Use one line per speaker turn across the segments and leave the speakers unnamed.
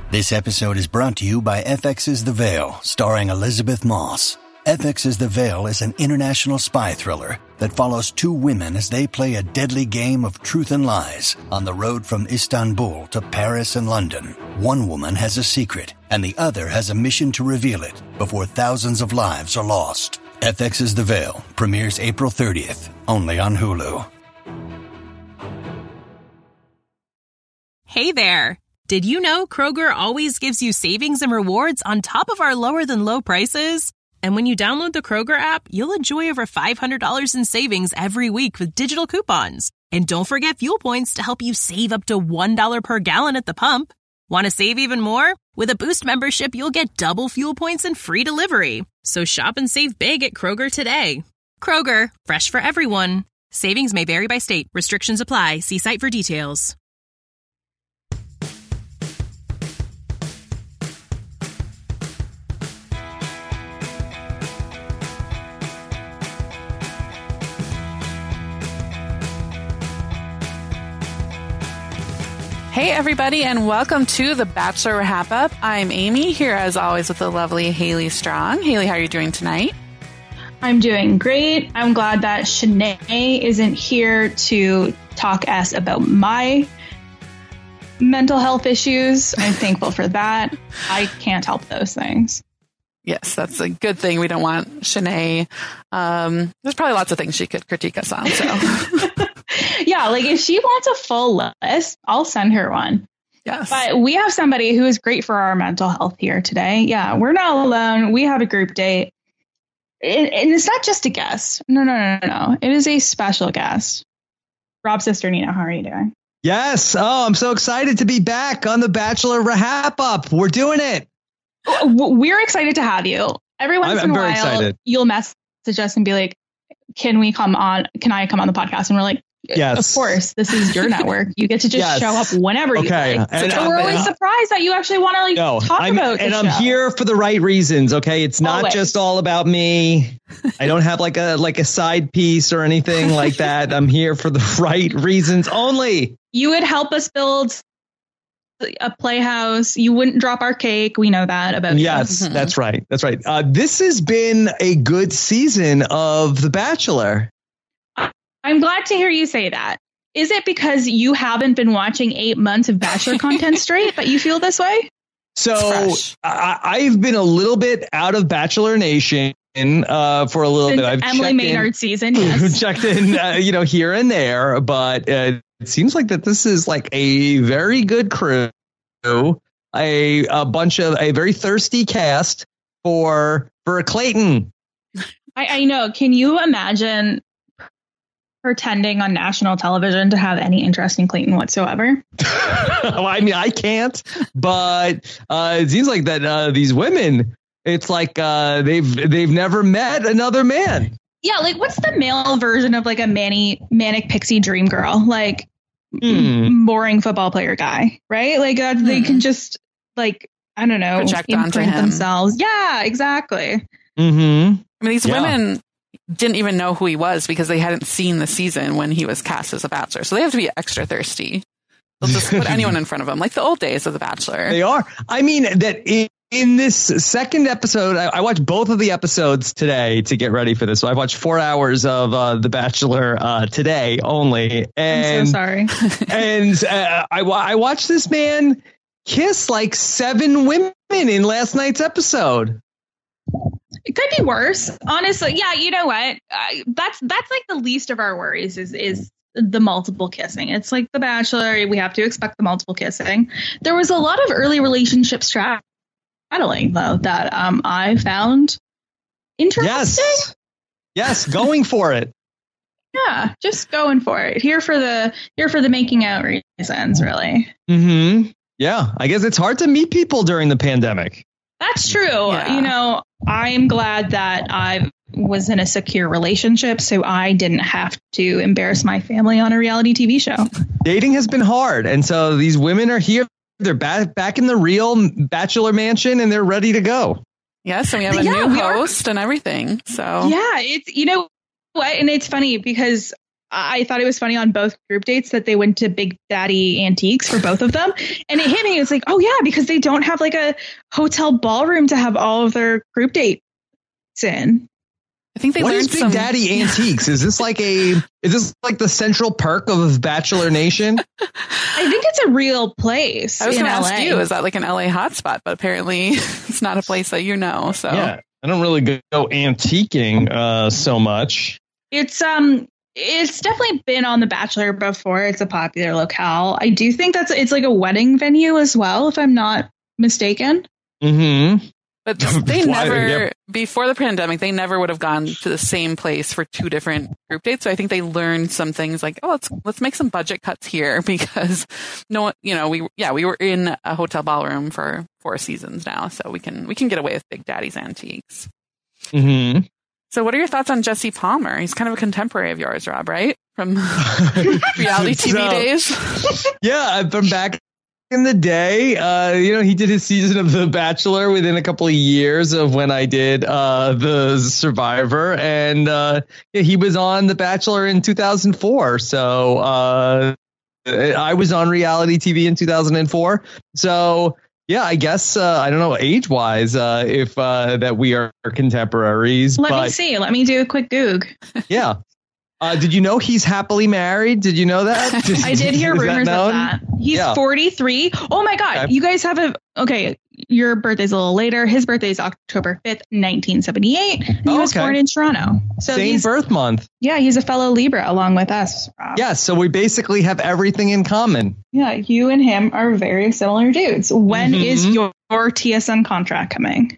This episode is brought to you by FX's The Veil, starring Elizabeth Moss. FX's The Veil is an international spy thriller that follows two women as they play a deadly game of truth and lies on the road from Istanbul to Paris and London. One woman has a secret, and the other has a mission to reveal it before thousands of lives are lost. FX's The Veil premieres April 30th, only on Hulu.
Hey there! Did you know Kroger always gives you savings and rewards on top of our lower-than-low prices? And when you download the Kroger app, you'll enjoy over $500 in savings every week with digital coupons. And don't forget fuel points to help you save up to $1 per gallon at the pump. Want to save even more? With a Boost membership, you'll get double fuel points and free delivery. So shop and save big at Kroger today. Kroger, fresh for everyone. Savings may vary by state. Restrictions apply. See site for details.
Hey, everybody, and welcome to the Bachelor Wrap Up. I'm Amy, here as always with the lovely Haley Strong. Haley, how are you doing tonight?
I'm doing great. I'm glad that Shanae isn't here to talk us about my mental health issues. I'm thankful for that. I can't help those things.
Yes, that's a good thing. We don't want Shanae. There's probably lots of things she could critique us on, so...
Yeah, like if she wants a full list, I'll send her one.
Yes.
But we have somebody who is great for our mental health here today. Yeah, we're not alone. We have a group date. And it's not just a guest. No. It is a special guest. Rob's sister, Nina, how are you doing?
Yes. Oh, I'm so excited to be back on the Bachelor Wrap Up. We're doing it.
We're excited to have you. Every once in a while,
excited.
You'll message us and be like, can I come on the podcast? And we're like,
yes,
of course, this is your network. You get to just show up whenever you like. So we're always surprised that you actually want to talk about
and
the
I'm
show.
Here for the right reasons. Okay, it's not just all about me. I don't have like a side piece or anything like that. I'm here for the right reasons only.
You would help us build a playhouse. You wouldn't drop our cake. We know that about you.
Yes, that's right. That's right. This has been a good season of The Bachelor.
I'm glad to hear you say that. Is it because you haven't been watching 8 months of Bachelor content straight, but you feel this way?
So I've been a little bit out of Bachelor Nation for a little bit. I've
Emily Maynard season, yes.
Checked in, here and there, but it seems like that this is like a very good crew, a bunch of a very thirsty cast for Clayton.
I know. Can you imagine pretending on national television to have any interest in Clayton whatsoever?
Well, I mean, I can't, but it seems like that these women, it's like they've never met another man.
Yeah, like what's the male version of like a manic pixie dream girl? Like boring football player guy, right? Like they can just like, I don't know,
project onto him
themselves. Yeah, exactly.
I mean, these women didn't even know who he was because they hadn't seen the season when he was cast as a Bachelor. So they have to be extra thirsty. They'll just put anyone in front of them, like the old days of The Bachelor.
They are. I mean, that in this second episode, I watched both of the episodes today to get ready for this. So I watched 4 hours of The Bachelor today only. And,
I'm so sorry.
And I watched this man kiss like 7 women in last night's episode.
It could be worse, honestly. Yeah, you know what? That's like the least of our worries is the multiple kissing. It's like The Bachelor. We have to expect the multiple kissing. There was a lot of early relationship straddling, though, that I found interesting.
Yes, going for it.
Yeah, just going for it. Here for the making out reasons, really.
Mm-hmm. Yeah, I guess it's hard to meet people during the pandemic.
That's true.
Yeah.
You know, I'm glad that I was in a secure relationship, so I didn't have to embarrass my family on a reality TV show.
Dating has been hard, and so these women are here. They're back in the real Bachelor mansion, and they're ready to go.
Yes, and we have a new host and everything. So
yeah, it's, you know what, and it's funny because I thought it was funny on both group dates that they went to Big Daddy Antiques for both of them. And it hit me. It's like, oh yeah, because they don't have like a hotel ballroom to have all of their group dates in.
I think they
what
learned
is Big Daddy Antiques? Is this like the Central Perk of Bachelor Nation?
I think it's a real place.
I was
in
going to
LA.
ask you, is that like an LA hotspot? But apparently it's not a place that you know. So
yeah, I don't really go antiquing so much.
It's definitely been on The Bachelor before. It's a popular locale. I do think it's like a wedding venue as well, if I'm not mistaken.
Mm-hmm.
But they never, before the pandemic, they never would have gone to the same place for two different group dates. So I think they learned some things like, oh, let's make some budget cuts here because we were in a hotel ballroom for 4 seasons now, so we can get away with Big Daddy's Antiques.
Mm-hmm.
So what are your thoughts on Jesse Palmer? He's kind of a contemporary of yours, Rob, right? From reality TV days.
Yeah, from back in the day, he did his season of The Bachelor within a couple of years of when I did The Survivor, and he was on The Bachelor in 2004. So I was on reality TV in 2004. So yeah, I guess I don't know age wise if that we are contemporaries.
Let me see. Let me do a quick Goog.
Yeah. Did you know he's happily married? Did you know that?
I did hear rumors of that. He's 43. Oh my God. Okay. You guys have your birthday's a little later. His birthday is October 5th, 1978. And he was born in Toronto. So
same birth month.
Yeah, he's a fellow Libra along with us, Rob.
Yeah, so we basically have everything in common.
Yeah, you and him are very similar dudes. When is your TSN contract coming?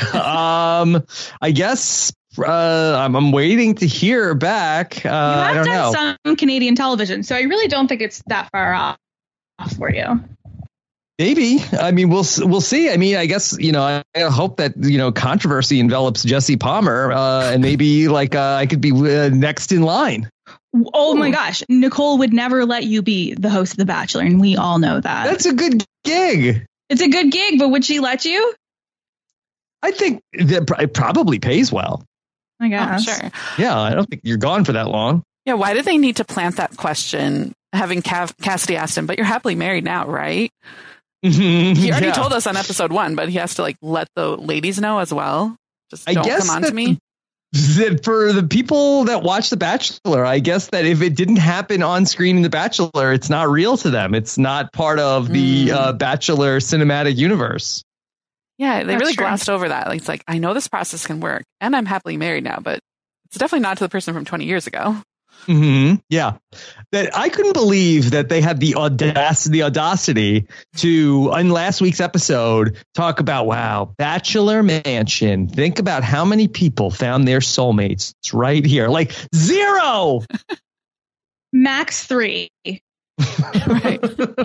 I guess I'm waiting to hear back. I don't know.
Some Canadian television, so I really don't think it's that far off for you.
Maybe. I mean, we'll see. I mean, I guess, I hope that, controversy envelops Jesse Palmer and maybe I could be next in line.
Oh my gosh. Nicole would never let you be the host of The Bachelor. And we all know that.
That's a good gig.
It's a good gig, but would she let you?
I think that it probably pays well.
I guess.
Oh, sure.
Yeah. I don't think you're gone for that long.
Yeah. Why did they need to plant that question? Having Cassidy asked him, but you're happily married now, right? He already told us on episode 1, but he has to let the ladies know as well. Just don't come on to me.
That for the people that watch The Bachelor, I guess that if it didn't happen on screen in The Bachelor, it's not real to them. It's not part of the Bachelor cinematic universe.
Yeah, they really glossed over that. It's like, I know this process can work and I'm happily married now, but it's definitely not to the person from 20 years ago.
Mm-hmm. Yeah, that I couldn't believe that they had the audacity to, on last week's episode, talk about, wow, Bachelor Mansion. Think about how many people found their soulmates. It's right here. 0. Max 3.
Right.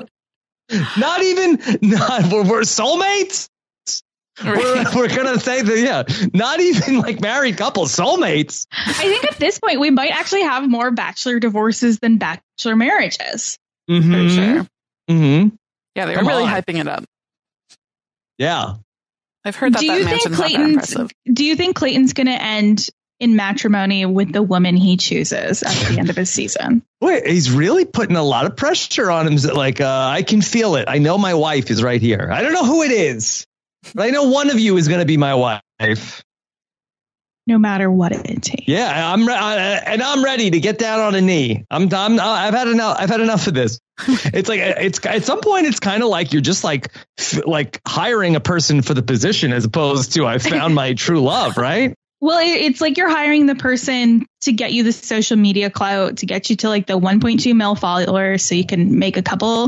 We're soulmates. Right. We're gonna say that, not even married couple, soulmates.
I think at this point we might actually have more Bachelor divorces than Bachelor marriages.
Mm-hmm.
For sure.
Mm-hmm.
Yeah, they were really hyping it up.
Yeah,
I've heard that. Mansion's not that impressive.
Do you think Clayton's gonna end in matrimony with the woman he chooses at the end of his season?
Wait, he's really putting a lot of pressure on him. I can feel it. I know my wife is right here. I don't know who it is. But I know one of you is going to be my wife.
No matter what it takes.
Yeah, I'm ready to get down on a knee. I've had enough. I've had enough of this. It's at some point it's kind of like you're just like hiring a person for the position as opposed to I found my true love, right?
Well, it's like you're hiring the person to get you the social media clout, to get you to the 1.2 mil followers, so you can make a couple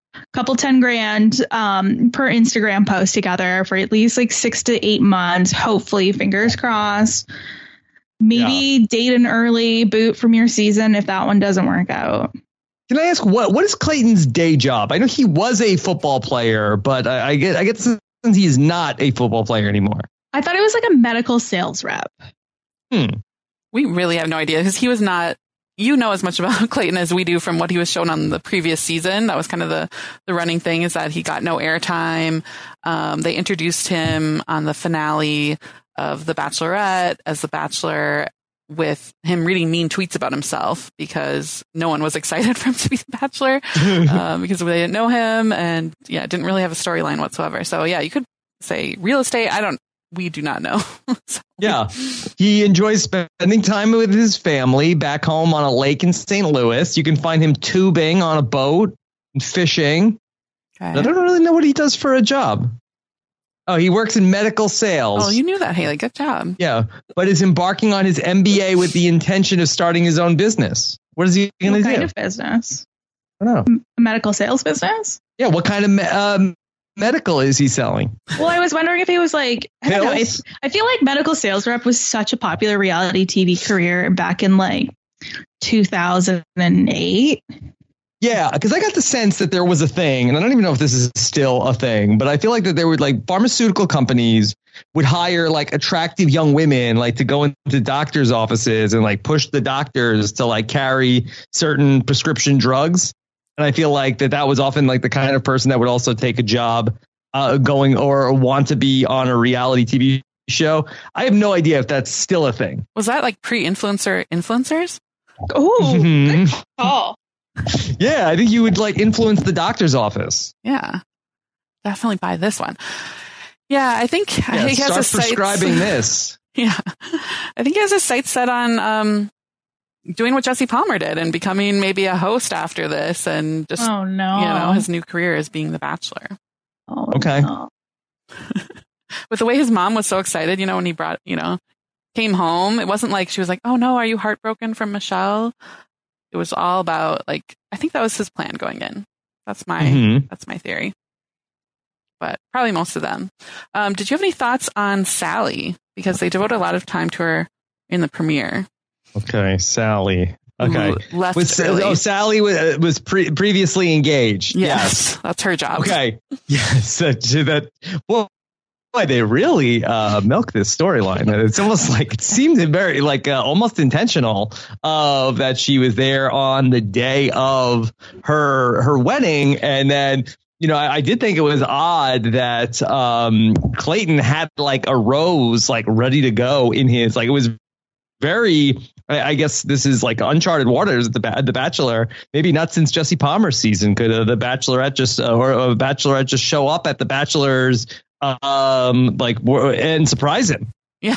$10,000 per Instagram post together for at least 6 to 8 months. Hopefully, fingers crossed. Maybe date an early boot from your season if that one doesn't work out.
Can I ask what is Clayton's day job? I know he was a football player, but I get since he's not a football player anymore.
I thought it was a medical sales rep.
We really have no idea because he was not. You know as much about Clayton as we do from what he was shown on the previous season. That was kind of the running thing, is that he got no airtime. They introduced him on the finale of The Bachelorette as the Bachelor with him reading mean tweets about himself because no one was excited for him to be the Bachelor because they didn't know him and didn't really have a storyline whatsoever. So you could say real estate. We do not know. So.
Yeah. He enjoys spending time with his family back home on a lake in St. Louis. You can find him tubing on a boat and fishing. Okay. I don't really know what he does for a job. Oh, he works in medical sales.
Oh, you knew that, Haley. Good job.
Yeah, but is embarking on his MBA with the intention of starting his own business. What is he going to do?
What kind of business?
I don't know.
A medical sales business?
Yeah, what kind of medical is he selling?
Well, I was wondering if he was like, I don't know. I feel like medical sales rep was such a popular reality TV career back in like 2008.
Yeah, because I got the sense that there was a thing, and I don't even know if this is still a thing, but I feel like that there were like pharmaceutical companies would hire like attractive young women like to go into doctors' offices and like push the doctors to like carry certain prescription drugs. And I feel like that was often like the kind of person that would also take a job going or want to be on a reality TV show. I have no idea if that's still a thing.
Was that like influencers?
Oh, good call.
Yeah, I think you would like influence the doctor's office.
Yeah, definitely buy this one. Yeah, I think he has a site
prescribing this.
Yeah, I think he has a sight set on doing what Jesse Palmer did and becoming maybe a host after this, and just his new career as being the Bachelor.
Oh,
okay.
No.
With the way his mom was so excited, when he came home, it wasn't like she was like, "Oh no, are you heartbroken from Michelle?" It was all about I think that was his plan going in. That's my theory. But probably most of them. Did you have any thoughts on Sally? Because they devote a lot of time to her in the premiere.
Okay, Sally. Okay. Sally was previously engaged.
Yes, that's her job.
Okay. Yes. Boy, they really milk this storyline. It's almost like it seems very almost intentional that she was there on the day of her wedding. And then, I did think it was odd that Clayton had like a rose like ready to go in his it was very. I guess this is like uncharted waters at the Bachelor. Maybe not since Jesse Palmer's season could the Bachelorette just show up at the Bachelor's and surprise him.
Yeah.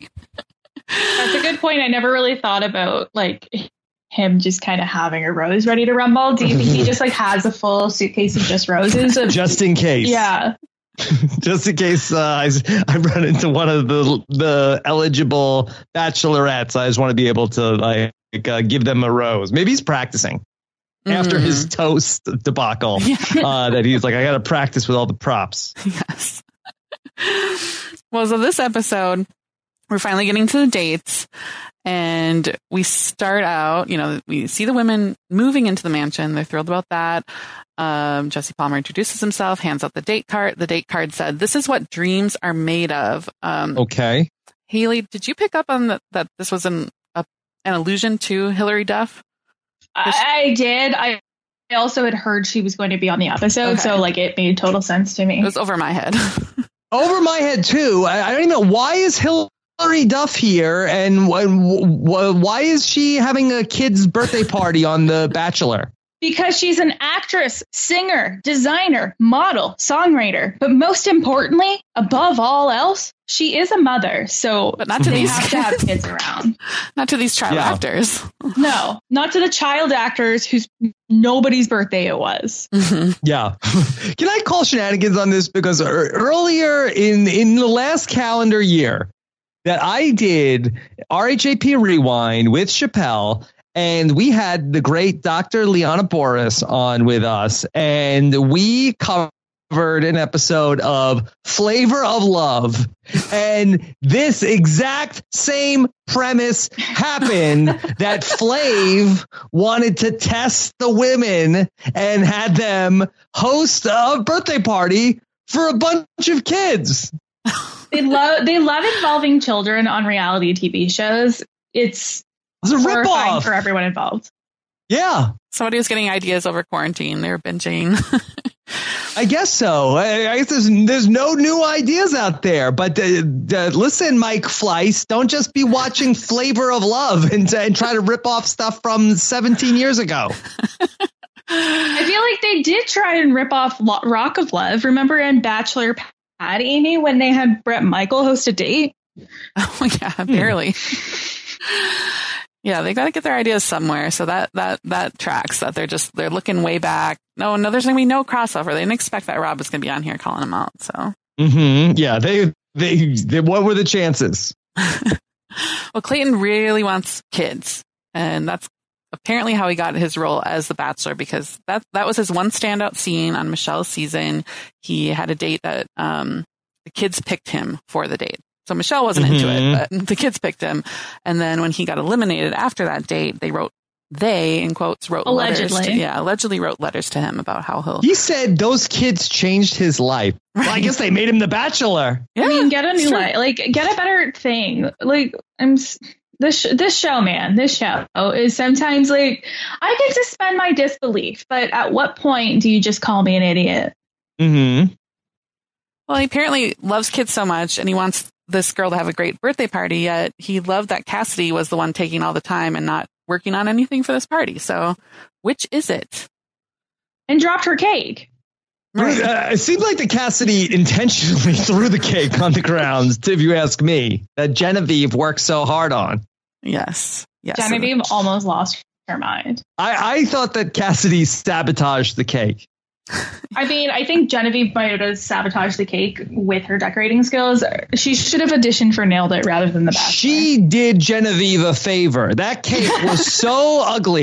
That's a good point. I never really thought about him just kind of having a rose ready to rumble. Do you think he just has a full suitcase of just roses?
Just in case.
Yeah.
Just in case I run into one of the eligible bachelorettes, I just want to be able to give them a rose. Maybe he's practicing after his toast debacle. That he's like, I got to practice with all the props.
Yes. Well, so this episode, we're finally getting to the dates, and we start out, we see the women moving into the mansion. They're thrilled about that. Jesse Palmer introduces himself, hands out the date card. The date card said, "This is what dreams are made of."
Okay.
Haley, did you pick up on that this was an allusion to Hilary Duff?
I did. I also had heard she was going to be on the episode, so it made total sense to me.
It was over my head.
Over my head too. I don't even know, why is Hilary Duff here, and why is she having a kid's birthday party on The Bachelor?
Because she's an actress, singer, designer, model, songwriter, but most importantly, above all else, she is a mother. So,
but not to these
have to have kids around.
Not to these child actors.
No, not to the child actors whose nobody's birthday it was.
Mm-hmm.
Yeah. Can I call shenanigans on this? Because earlier in the last calendar year that I did RHAP Rewind with Chappelle, and we had the great Dr. Liana Boris on with us, and we covered an episode of Flavor of Love. And this exact same premise happened, that Flav wanted to test the women and had them host a birthday party for a bunch of kids.
They love involving children on reality TV shows. It's a ripoff for everyone involved.
Yeah.
Somebody was getting ideas over quarantine. They were binging.
I guess so. I guess there's no new ideas out there. But listen, Mike Fleiss, don't just be watching Flavor of Love and try to rip off stuff from 17 years ago.
I feel like they did try and rip off Rock of Love. Remember in Bachelor Pad, Amy, when they had Bret Michael host a date?
Oh, yeah, barely. Yeah, they got to get their ideas somewhere. So that tracks that they're looking way back. No, there's going to be no crossover. They didn't expect that Rob was going to be on here calling them out. So,
yeah, they what were the chances?
Well, Clayton really wants kids, and that's apparently how he got his role as the Bachelor, because that was his one standout scene on Michelle's season. He had a date that the kids picked him for the date. So Michelle wasn't into it, but the kids picked him. And then when he got eliminated after that date, in quotes, wrote allegedly wrote letters to him about how
he said those kids changed his life. Right. Well, I guess they made him the Bachelor.
Yeah, I mean, get a new life, like get a better thing. Like this show, man, this show is sometimes like I can suspend my disbelief, but at what point do you just call me an idiot?
Well, he apparently loves kids so much, and he wants this girl to have a great birthday party, yet he loved that Cassidy was the one taking all the time and not working on anything for this party. So which is it?
And dropped her cake.
Right. It seems like the Cassidy intentionally threw the cake on the ground, if you ask me, that Genevieve worked so hard on.
Yes.
Genevieve almost lost her mind.
I thought that Cassidy sabotaged the cake.
I mean, I think Genevieve might have sabotaged the cake with her decorating skills. She should have auditioned for Nailed It rather than The Bachelor.
She did Genevieve a favor. That cake was so ugly,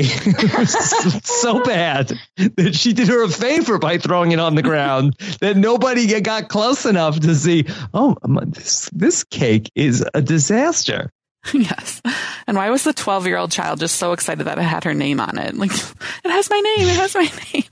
so bad, that she did her a favor by throwing it on the ground, that nobody got close enough to see, this cake is a disaster.
Yes. And why was the 12-year-old child just so excited that it had her name on it? Like, it has my name. It has my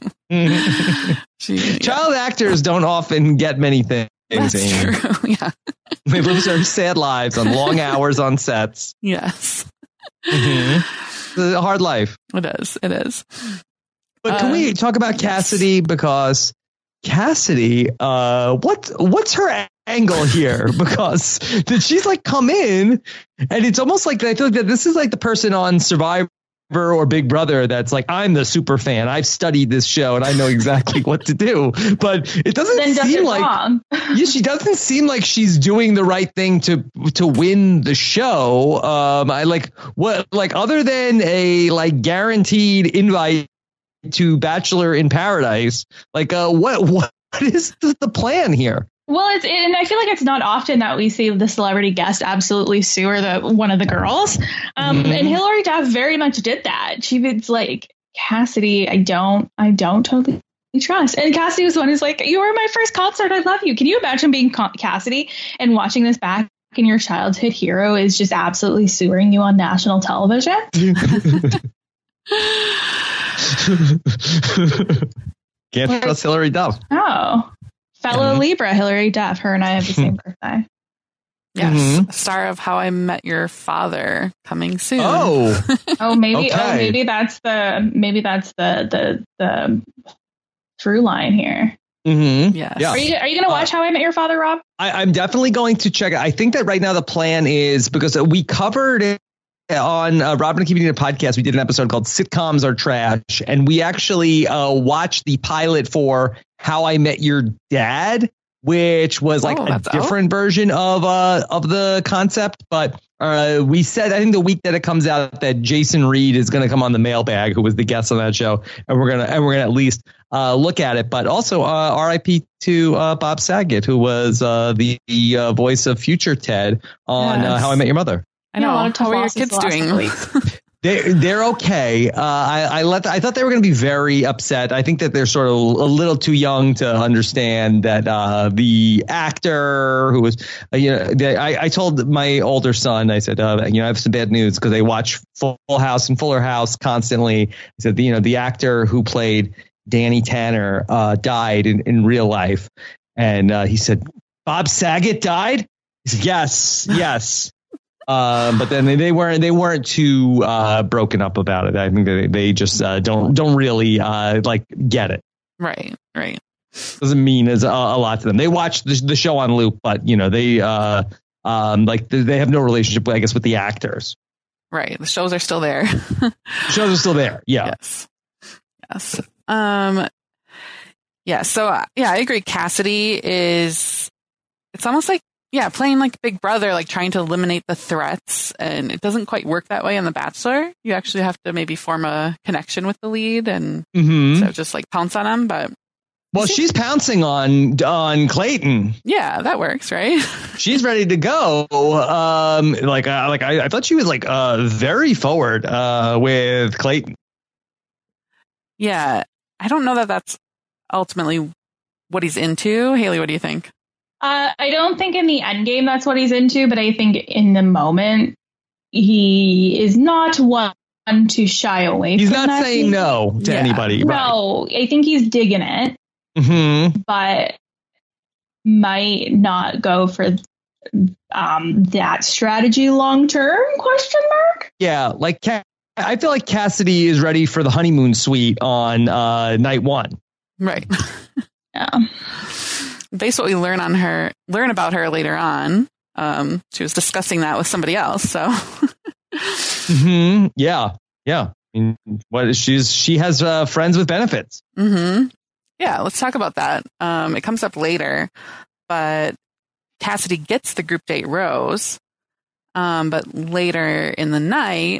name.
Child actors don't often get many things.
That's true. Yeah.
They live their sad lives on long hours on sets.
Yes.
It's a hard life.
It is.
But can we talk about Cassidy? Because Cassidy, what's her angle here? Because did she's like come in, and it's almost like I feel like that this is like the person on Survivor or Big Brother that's like, I'm the super fan, I've studied this show and I know exactly what to do. But it doesn't seem like she doesn't seem like she's doing the right thing to win the show. Other than a like guaranteed invite to Bachelor in Paradise, like what is the plan here?
Well, and I feel like it's not often that we see the celebrity guest absolutely sewer one of the girls. And Hillary Duff very much did that. She was like, Cassidy, I don't totally trust. And Cassidy was the one who's like, you were my first concert. I love you. Can you imagine being Cassidy and watching this back, and your childhood hero is just absolutely sewering you on national television?
Can't trust Hillary Duff.
Oh. Fellow Libra, Hillary Duff. Her and I have the same birthday.
Yes, star of How I Met Your Father, coming soon.
Maybe that's the through line here.
Yes.
Are you going to watch How I Met Your Father, Rob?
I'm definitely going to check it. I think that right now the plan is, because we covered it on Robin and Keeping It podcast, we did an episode called Sitcoms Are Trash, and we actually watched the pilot for How I Met Your Dad, which was like a different version of the concept. But we said, I think the week that it comes out, that Jason Reed is going to come on the Mailbag, who was the guest on that show, and we're gonna at least look at it. But also R.I.P. to Bob Saget, who was the voice of future Ted on How I Met Your Mother.
I know. How are your kids doing?
They're okay. I thought they were going to be very upset. I think that they're sort of a little too young to understand that the actor who was, I told my older son, I said, I have some bad news, because they watch Full House and Fuller House constantly. I said, the actor who played Danny Tanner died in real life. And he said, Bob Saget died? He said, yes. But then they weren't too broken up about it. I think they just don't really get it.
Right.
doesn't mean as a lot to them. They watch the show on loop, but you know they they have no relationship, I guess, with the actors.
Right. The shows are still there.
Shows are still there. Yeah.
Yes. Yeah. So I agree. Cassidy it's almost like, playing like Big Brother, like trying to eliminate the threats, and it doesn't quite work that way on The Bachelor. You actually have to maybe form a connection with the lead, and so just like pounce on him. But
she's pouncing on Clayton.
Yeah, that works, right?
She's ready to go. I thought she was like very forward with Clayton.
Yeah, I don't know that that's ultimately what he's into. Haley, what do you think?
I don't think in the end game that's what he's into, but I think in the moment he is not one to shy away.
He's not saying no to anybody.
No, right. I think he's digging it, but might not go for that strategy long term? Question mark.
Yeah, like I feel like Cassidy is ready for the honeymoon suite on night one.
Right.
Yeah.
Based on what we learn about her later on, she was discussing that with somebody else. So,
yeah. I mean, she has friends with benefits.
Yeah, let's talk about that. It comes up later, but Cassidy gets the group date rose. But later in the night,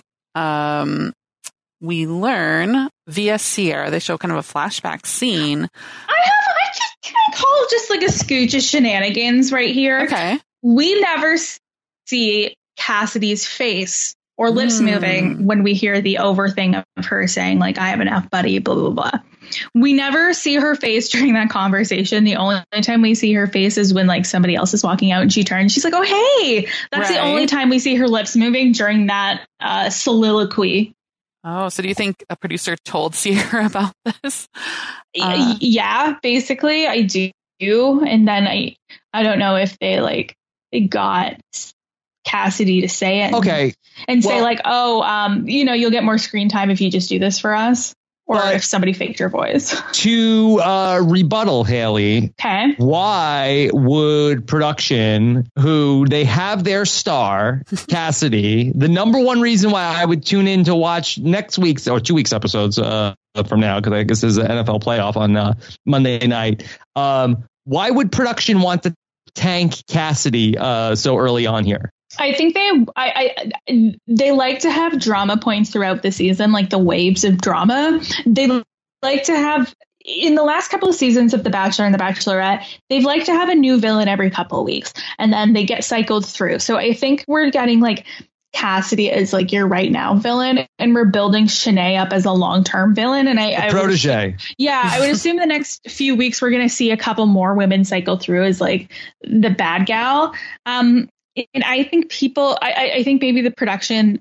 we learn via Sierra. They show kind of a flashback scene.
Can I call just like a scooch of shenanigans right here?
Okay.
We never see Cassidy's face or lips moving when we hear the over thing of her saying, like, I have an F buddy, blah, blah, blah. We never see her face during that conversation. The only time we see her face is when like somebody else is walking out and she turns. She's like, oh, hey, that's the only time we see her lips moving during that soliloquy.
Oh, so do you think a producer told Sierra about this?
Yeah, basically I do. And then I don't know if they got Cassidy to say it.
Okay.
And say like, oh, you'll get more screen time if you just do this for us. Or if somebody faked your voice.
To rebuttal, Haley.
Okay.
Why would production, who they have their star, Cassidy, the number one reason why I would tune in to watch next week's or 2 weeks episodes from now, because I guess there's an NFL playoff on Monday night. Why would production want to tank Cassidy so early on here?
I think they like to have drama points throughout the season, like the waves of drama. They like to have, in the last couple of seasons of The Bachelor and The Bachelorette, they've liked to have a new villain every couple of weeks, and then they get cycled through. So I think we're getting like Cassidy as like your right now villain, and we're building Shanae up as a long-term villain. And I
protege.
I would assume the next few weeks we're going to see a couple more women cycle through as like the bad gal. And I think I think maybe the production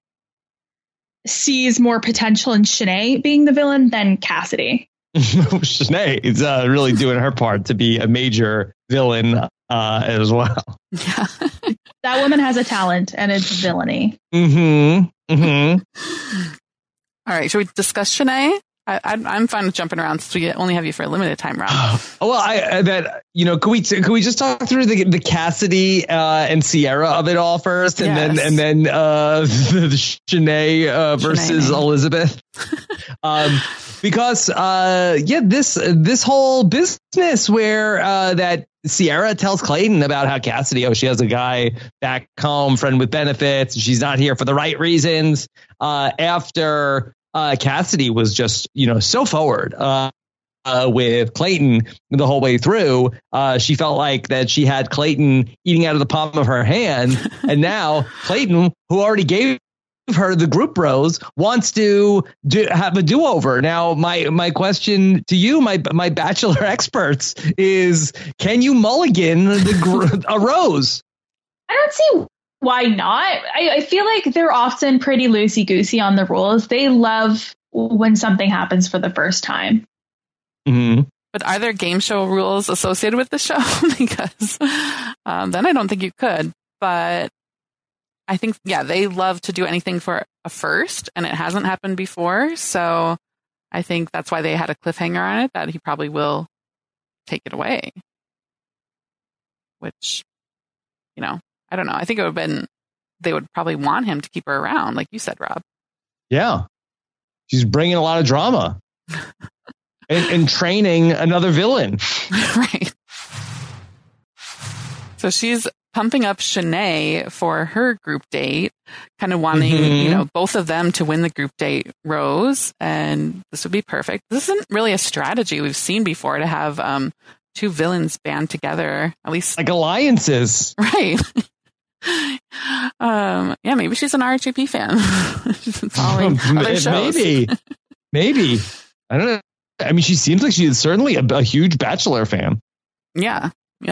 sees more potential in Shanae being the villain than Cassidy.
Shanae is really doing her part to be a major villain as well.
Yeah.
That woman has a talent, and it's villainy.
All right. Should we discuss Shanae? I'm fine with jumping around since we only have you for a limited time, Rob.
Can we just talk through the Cassidy and Sierra of it all first, and then the Shanae versus Shanae. Elizabeth, because this whole business where that Sierra tells Clayton about how Cassidy, she has a guy back home, friend with benefits, she's not here for the right reasons. After Cassidy was just, so forward with Clayton the whole way through. She felt like that she had Clayton eating out of the palm of her hand. And now Clayton, who already gave her the group rose, wants to have a do-over. Now, my question to you, my Bachelor experts, is can you mulligan a rose?
I don't see why not? I feel like they're often pretty loosey-goosey on the rules. They love when something happens for the first time.
Mm-hmm.
But are there game show rules associated with the show? Because then I don't think you could. But I think, they love to do anything for a first, and it hasn't happened before. So I think that's why they had a cliffhanger on it, that he probably will take it away. Which, you know, I don't know. I think it would have been, they would probably want him to keep her around, like you said, Rob.
Yeah. She's bringing a lot of drama and training another villain.
Right. So she's pumping up Shanae for her group date, kind of wanting, you know, both of them to win the group date rose. And this would be perfect. This isn't really a strategy we've seen before, to have two villains band together, at least
like alliances.
Right. Yeah, maybe she's an RHAP fan. She's following other shows.
Maybe. I don't know. I mean, she seems like she's certainly a huge Bachelor fan.
Yeah.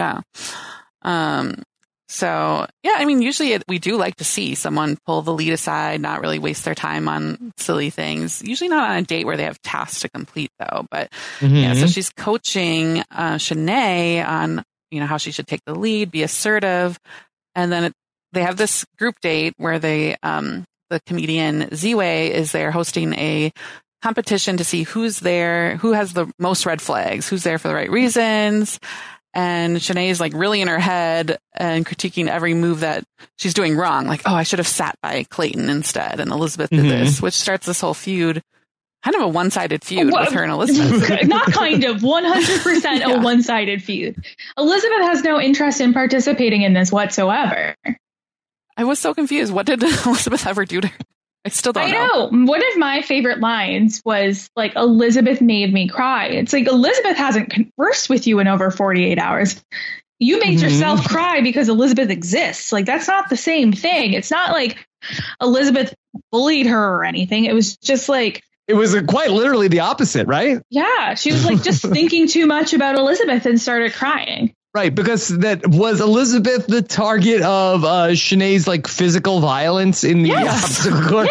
So, yeah, I mean, usually we do like to see someone pull the lead aside, not really waste their time on silly things. Usually not on a date where they have tasks to complete, though. But yeah, so she's coaching Shanae on, you know, how she should take the lead, be assertive. And then they have this group date where the comedian Z-Way is there hosting a competition to see who's there, who has the most red flags, who's there for the right reasons. And Shanae is like really in her head and critiquing every move that she's doing wrong. Like, oh, I should have sat by Clayton instead. And Elizabeth did this, which starts this whole feud, kind of a one-sided feud with her and Elizabeth.
Not kind of, 100% a one-sided feud. Elizabeth has no interest in participating in this whatsoever.
I was so confused. What did Elizabeth ever do to her? I still don't know.
One of my favorite lines was like, Elizabeth made me cry. It's like, Elizabeth hasn't conversed with you in over 48 hours. You made yourself cry because Elizabeth exists. Like, that's not the same thing. It's not like Elizabeth bullied her or anything. It was just like,
it was quite literally the opposite, right?
Yeah. She was like just thinking too much about Elizabeth and started crying.
Right, because that was Elizabeth the target of Shanae's like physical violence in the obstacle course.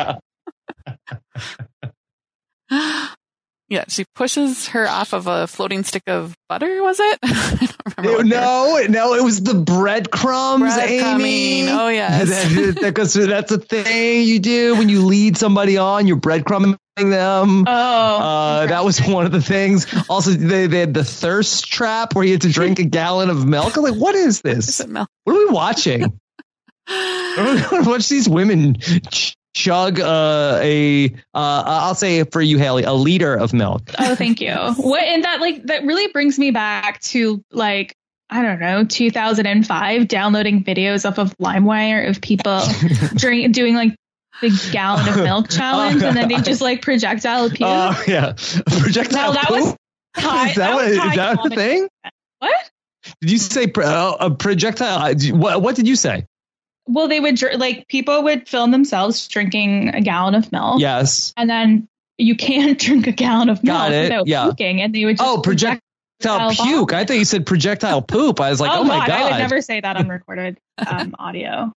Yeah, she pushes her off of a floating stick of butter, was it? I don't remember.
No, it was the breadcrumbs, Amy.
Oh, yes.
That's a thing you do when you lead somebody on, you're breadcrumbing them. That was one of the things. Also, they had the thirst trap where you had to drink a gallon of milk. I'm like, what is this? What are we watching? Watch these women chug I'll say for you, Haley, a liter of milk.
Oh, thank you. And that really brings me back to like, I don't know, 2005, downloading videos off of LimeWire of people doing like the gallon of milk challenge, and then they just like projectile puke.
Oh yeah, projectile puke. Is that a thing?
What
did you say? A projectile? What did you say?
Well, they would people would film themselves drinking a gallon of milk.
Yes,
and then you can't drink a gallon of milk without puking, and they would just
projectile puke. I thought you said projectile poop. I was like, oh my God.
I would never say that on recorded audio.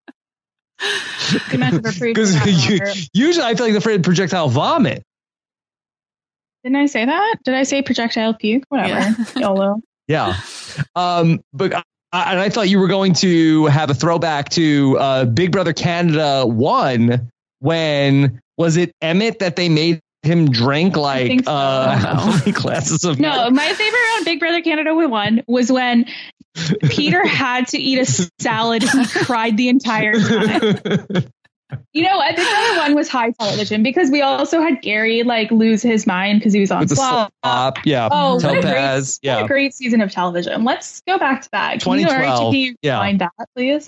Because usually I feel like the phrase projectile vomit.
Didn't I say that? Did I say projectile puke? Whatever. YOLO.
Yeah. But I thought you were going to have a throwback to Big Brother Canada 1. When was it Emmett that they made him drink like how many glasses of milk?
No, my favorite on Big Brother Canada 1 was when Peter had to eat a salad and he cried the entire time. You know, I think the other one was high television because we also had Gary like lose his mind because he was on Slop.
Yeah.
Oh, what a great season of television. Let's go back to that. Can
2012.
you find that, please?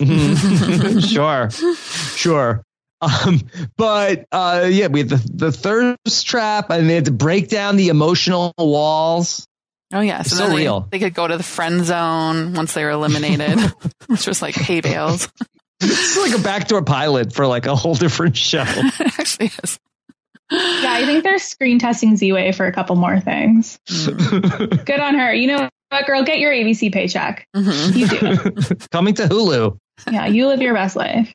Sure. But we had the thirst trap, and they had to break down the emotional walls.
Oh yeah,
so real.
They could go to the friend zone once they were eliminated, which was like hay bales.
It's like a backdoor pilot for like a whole different show.
It actually is.
Yeah, I think they're screen testing Z-Way for a couple more things. Good on her. You know what, girl? Get your ABC paycheck. Mm-hmm. You do.
Coming to Hulu.
Yeah, you live your best life.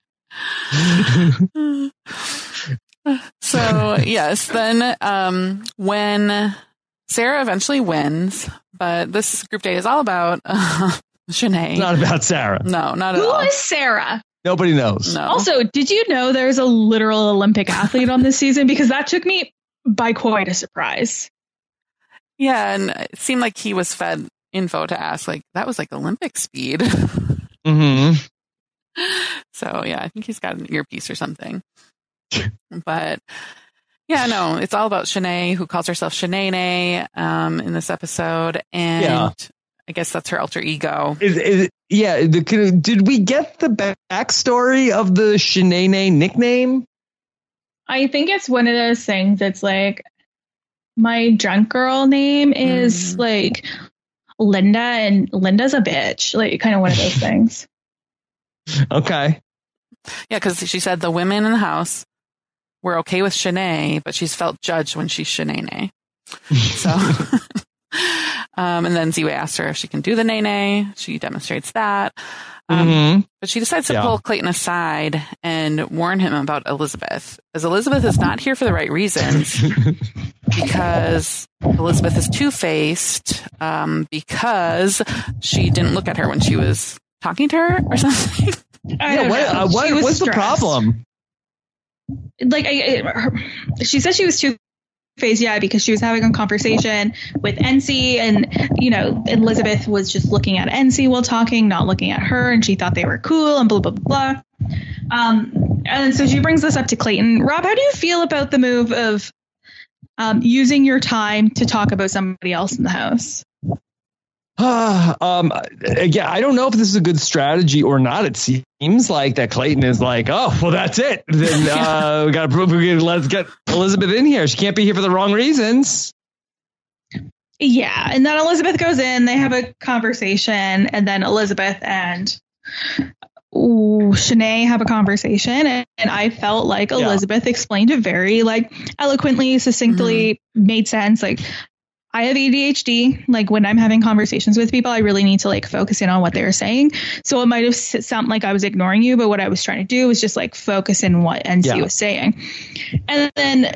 So yes, then when Sarah eventually wins, but this group date is all about Shanae.
It's not about Sarah.
No, not at all.
Who is Sarah?
Nobody knows.
No.
Also, did you know there's a literal Olympic athlete on this season? Because that took me by quite a surprise.
Yeah, and it seemed like he was fed, info to ask, like, that was like Olympic speed.
Mm-hmm.
So yeah, I think he's got an earpiece or something. But yeah, no, it's all about Shanae, who calls herself Shanae in this episode. And I guess that's her alter ego.
Did we get the backstory of the Shanae nickname?
I think it's one of those things. It's like, my drunk girl name is like Linda, and Linda's a bitch. Like, kind of one of those things.
Okay. Yeah,
because she said the women in the house were okay with Shanae, but she's felt judged when she's Shanae. So, and then Ziwe asked her if she can do the nay. She demonstrates that. But she decides to pull Clayton aside and warn him about Elizabeth, as Elizabeth is not here for the right reasons, because Elizabeth is two-faced, because she didn't look at her when she was talking to her or something.
What's the problem?
Like, she said she was two-faced, because she was having a conversation with NC, and Elizabeth was just looking at NC while talking, not looking at her, and she thought they were cool and blah blah blah. And so she brings this up to Clayton. Rob, how do you feel about the move of using your time to talk about somebody else in the house?
Again, I don't know if this is a good strategy or not. It seems like that Clayton is like, oh, well, that's it. Then we got to prove. Let's get Elizabeth in here. She can't be here for the wrong reasons.
Yeah, and then Elizabeth goes in. They have a conversation, and then Elizabeth and Shanae have a conversation, and I felt like Elizabeth explained it very eloquently, succinctly, made sense. Like, I have ADHD. Like, when I'm having conversations with people, I really need to focus in on what they're saying. So it might have sounded like I was ignoring you, but what I was trying to do was just focus in what NC was saying. And then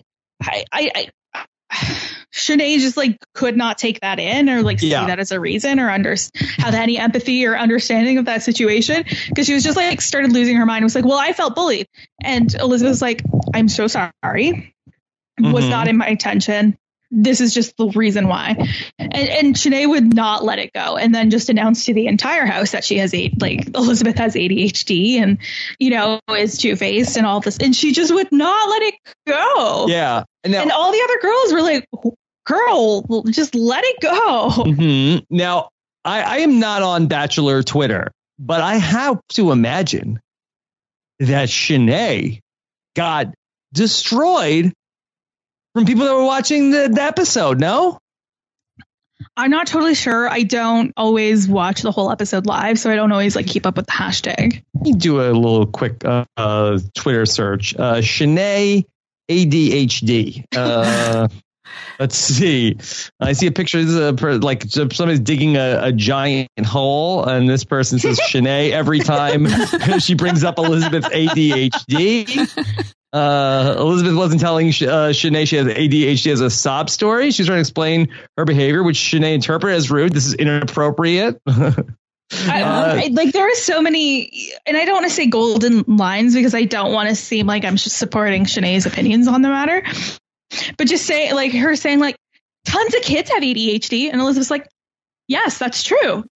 I Shanae just could not take that in or see that as a reason or have any empathy or understanding of that situation, because she was just started losing her mind. It was well, I felt bullied, and Elizabeth's I'm so sorry. Was not in my intention. This is just the reason why. And Shanae would not let it go, and then just announced to the entire house that she has Elizabeth has ADHD and, is two-faced and all this. And she just would not let it go.
Yeah.
And all the other girls were like, girl, just let it go.
Now, I am not on Bachelor Twitter, but I have to imagine that Shanae got destroyed from people that were watching the episode, no?
I'm not totally sure. I don't always watch the whole episode live, so I don't always keep up with the hashtag.
You do a little quick Twitter search. Shanae ADHD. Let's see. I see a picture. This is somebody's digging a giant hole, and this person says Shanae every time she brings up Elizabeth's ADHD. Elizabeth wasn't telling Shanae she has ADHD as a sob story. She's trying to explain her behavior, which Shanae interpreted as rude. This is inappropriate.
There are so many, and I don't want to say golden lines because I don't want to seem like I'm just supporting Shanae's opinions on the matter. But just say her saying tons of kids have ADHD, and Elizabeth's yes, that's true.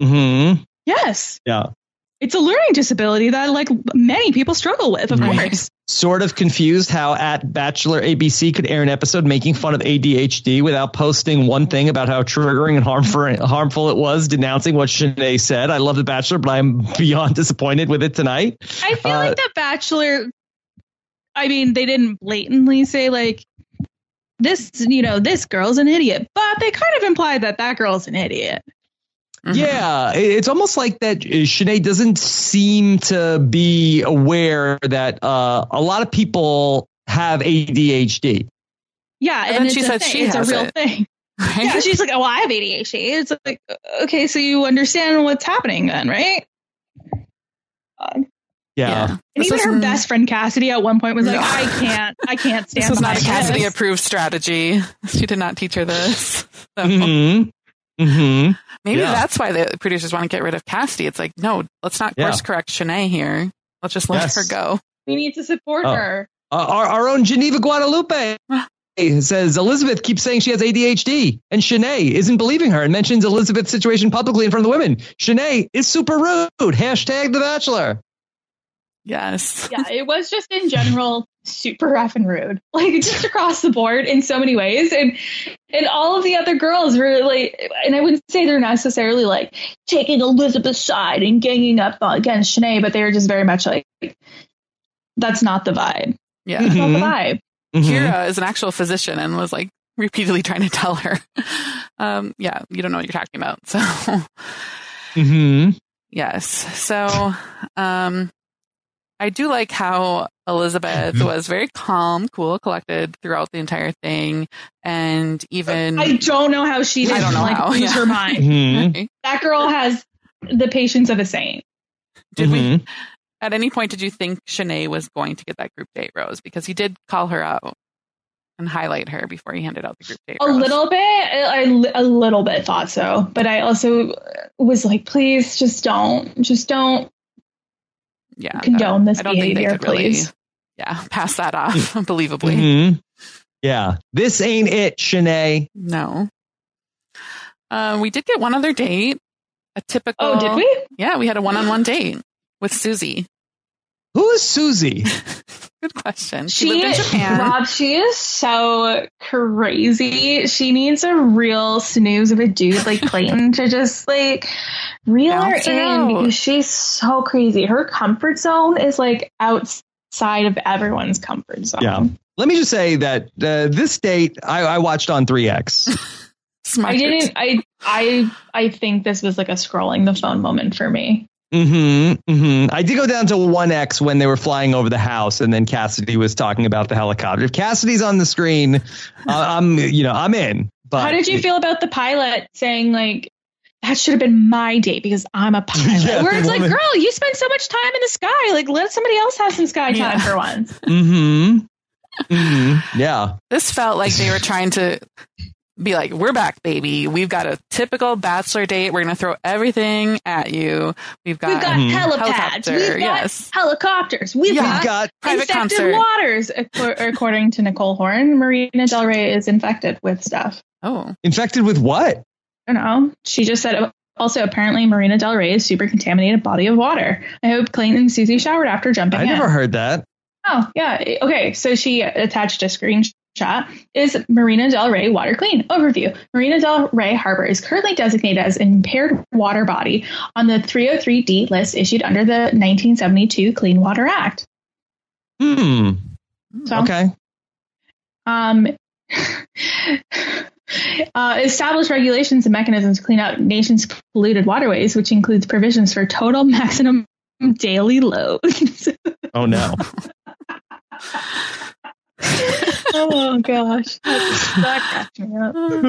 Yes.
Yeah.
It's a learning disability that many people struggle with, of course.
Sort of confused how at Bachelor ABC could air an episode making fun of ADHD without posting one thing about how triggering and harmful it was, denouncing what Shanae said. I love The Bachelor, but I'm beyond disappointed with it tonight.
I feel like The Bachelor, I mean, they didn't blatantly say this, this girl's an idiot, but they kind of implied that girl's an idiot.
Yeah, it's almost like that Shanae doesn't seem to be aware that a lot of people have ADHD.
Yeah, and
then she said it's a real thing.
Right? Yeah, she's oh, I have ADHD. It's okay, so you understand what's happening then, right?
Yeah.
And even her best friend Cassidy at one point was I can't stand
this was not a Cassidy approved strategy. She did not teach her this. So. Maybe that's why the producers want to get rid of Cassidy. It's no, let's not course correct Shanae here. Let's just let her go.
We need to support her.
Our own Geneva Guadalupe. says Elizabeth keeps saying she has ADHD and Shanae isn't believing her and mentions Elizabeth's situation publicly in front of the women. Shanae is super rude. Hashtag The Bachelor.
Yes.
Yeah, it was just in general super rough and rude, like just across the board in so many ways. And all of the other girls were like, and I wouldn't say they're necessarily like taking Elizabeth's side and ganging up against Shanae, but they were just very much like, that's not the vibe.
Yeah.
That's not the vibe.
Kira is an actual physician and was like repeatedly trying to tell her, yeah, you don't know what you're talking about. So, yes. So, I do like how Elizabeth was very calm, cool, collected throughout the entire thing. And even
I don't know how she didn't lose her mind. That girl has the patience of a saint.
Did we? At any point, did you think Shanae was going to get that group date, Rose? Because he did call her out and highlight her before he handed out the group date.
A little bit. I a little bit thought so. But I also was like, please just don't condone this behavior, please.
Really, pass that off, believably.
Yeah. This ain't it, Shanae.
No. We did get one other date. A typical.
Oh, did we?
Yeah, we had a one-on-one date with Susie.
Who is Susie?
Good question. She lived in Japan.
Rob, she is so crazy. She needs a real snooze of a dude like Clayton to just like reel her in because she's so crazy. Her comfort zone is like outside of everyone's comfort zone.
Yeah. Let me just say that this date I watched on 3X.
Smart.
I didn't. I think this was like a scrolling the phone moment for me.
I did go down to 1X when they were flying over the house, and then Cassidy was talking about the helicopter. If Cassidy's on the screen, I'm in. But
how did you feel about the pilot saying like that should have been my date because I'm a pilot?
Yeah,
where it's like, girl, you spend so much time in the sky. Like, let somebody else have some sky time for once.
Yeah.
This felt like they were trying to be like, we're back, baby. We've got a typical bachelor date. We're going to throw everything at you. We've got
helipads. We've got helicopters. We've got
private
infected
concert.
waters. According to Nicole Horn, Marina Del Rey is infected with stuff.
Oh.
Infected with what?
I don't know. She just said, also, apparently Marina Del Rey is super contaminated body of water. I hope Clayton and Susie showered after jumping in.
I never heard that.
Oh, yeah. Okay. So she attached a screenshot. Is Marina Del Rey water clean? Overview. Marina Del Rey Harbor is currently designated as an impaired water body on the 303D list issued under the 1972 Clean Water Act.
So, okay.
Establish regulations and mechanisms to clean out nation's polluted waterways, which includes provisions for total maximum daily loads.
Oh, no.
Oh gosh, that cracked me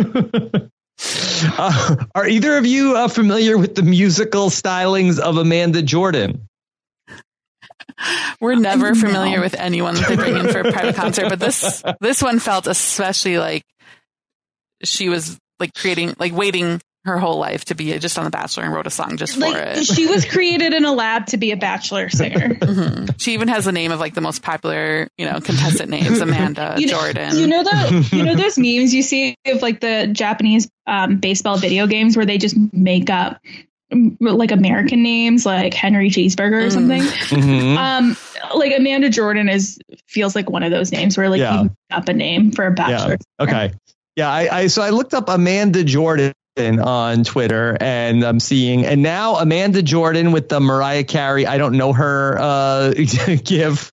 up. Are either of you familiar with the musical stylings of Amanda Jordan?
We're never familiar with anyone that they bring in for a private concert, but this one felt especially like she was like creating, like waiting her whole life to be just on The Bachelor and wrote a song just for it.
She was created in a lab to be a Bachelor singer.
She even has the name of like the most popular, contestant names, Amanda Jordan.
You know those memes you see of like the Japanese baseball video games where they just make up like American names like Henry Cheeseburger or something. Like Amanda Jordan feels like one of those names where like you make up a name for a Bachelor.
Yeah. Okay. Yeah. I looked up Amanda Jordan on Twitter, and I'm seeing, and now Amanda Jordan with the Mariah Carey, I don't know her gif.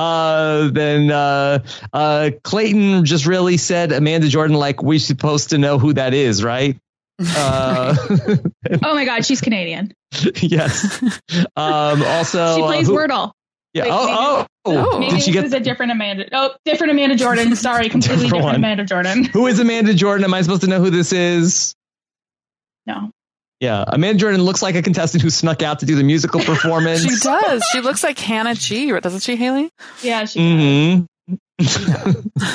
Then Clayton just really said Amanda Jordan like we're supposed to know who that is, right?
Oh my God, she's Canadian.
Yes. Also,
she plays Wordle.
Yeah.
Maybe this is a different Amanda. Oh, different Amanda Jordan. Sorry, completely different Amanda Jordan.
Who is Amanda Jordan? Am I supposed to know who this is?
No.
Yeah, Amanda Jordan looks like a contestant who snuck out to do the musical performance.
She does. She looks like Hannah G, doesn't she, Haley?
Yeah, she does.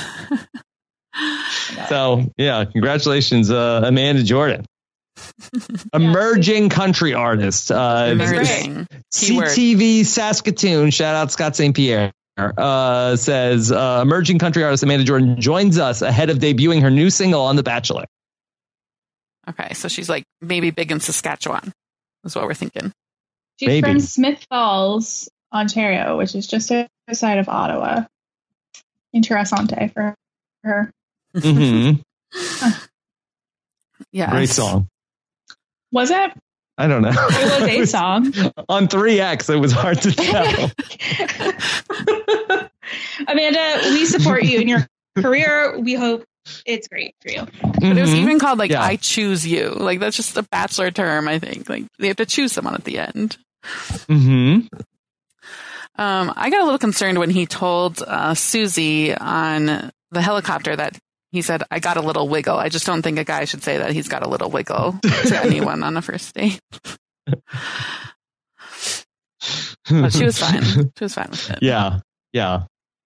So, yeah, congratulations, Amanda Jordan. Emerging country artist.
Emerging.
CTV Saskatoon. Shout out Scott St. Pierre. says emerging country artist Amanda Jordan joins us ahead of debuting her new single on The Bachelor.
Okay, so she's like maybe big in Saskatchewan is what we're thinking.
She's from Smith Falls, Ontario, which is just outside of Ottawa. Interessante for her.
Mm-hmm.
Yeah.
Great song.
Was it?
I don't know.
It was a song.
On 3X, it was hard to tell.
Amanda, we support you in your career. We hope it's great for you.
But it was even called like I Choose You. Like that's just a Bachelor term, I think. Like they have to choose someone at the end.
Mm-hmm.
I got a little concerned when he told Susie on the helicopter that he said, I got a little wiggle. I just don't think a guy should say that he's got a little wiggle to anyone on a first date. But she was fine. She was fine with it.
Yeah. Yeah.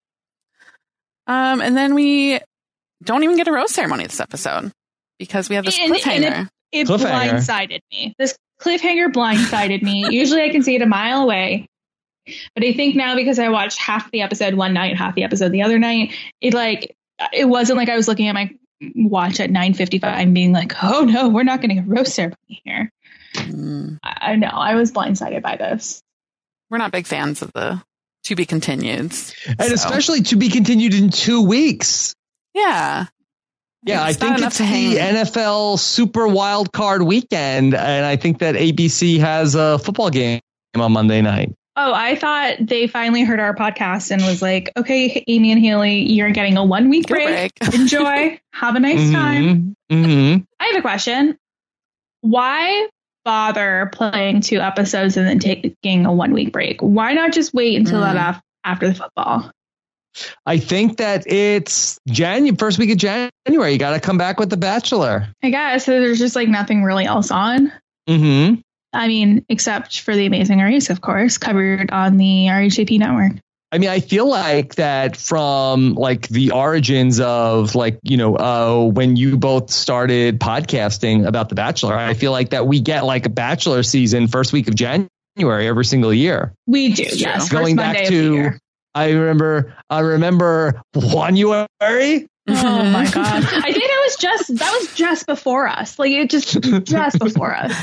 And then we don't even get a rose ceremony this episode because we have this cliffhanger.
It blindsided me. This cliffhanger blindsided me. Usually I can see it a mile away. But I think now because I watched half the episode one night, half the episode the other night, it wasn't like I was looking at my watch at 9:55 and being like, oh no, we're not getting a rose ceremony here. I know. I was blindsided by this.
We're not big fans of the to be continued.
And especially to be continued in 2 weeks.
Yeah.
Yeah, I think it's the NFL Super Wild Card weekend. And I think that ABC has a football game on Monday night.
Oh, I thought they finally heard our podcast and was like, okay, Amy and Haley, you're getting a 1 week break. Enjoy. Have a nice time.
Mm-hmm.
I have a question. Why bother playing 2 episodes and then taking a 1 week break? Why not just wait until after the football?
I think that it's first week of January. You got to come back with The Bachelor.
I guess. So there's just like nothing really else on.
Mm-hmm.
I mean, except for The Amazing Race, of course, covered on the RHAP network.
I mean, I feel like that from like the origins of like, when you both started podcasting about The Bachelor, I feel like that we get like a Bachelor season first week of January every single year.
We do, yes.
Going back to, I remember January.
Oh my God. I think that was just before us. Like it just before us.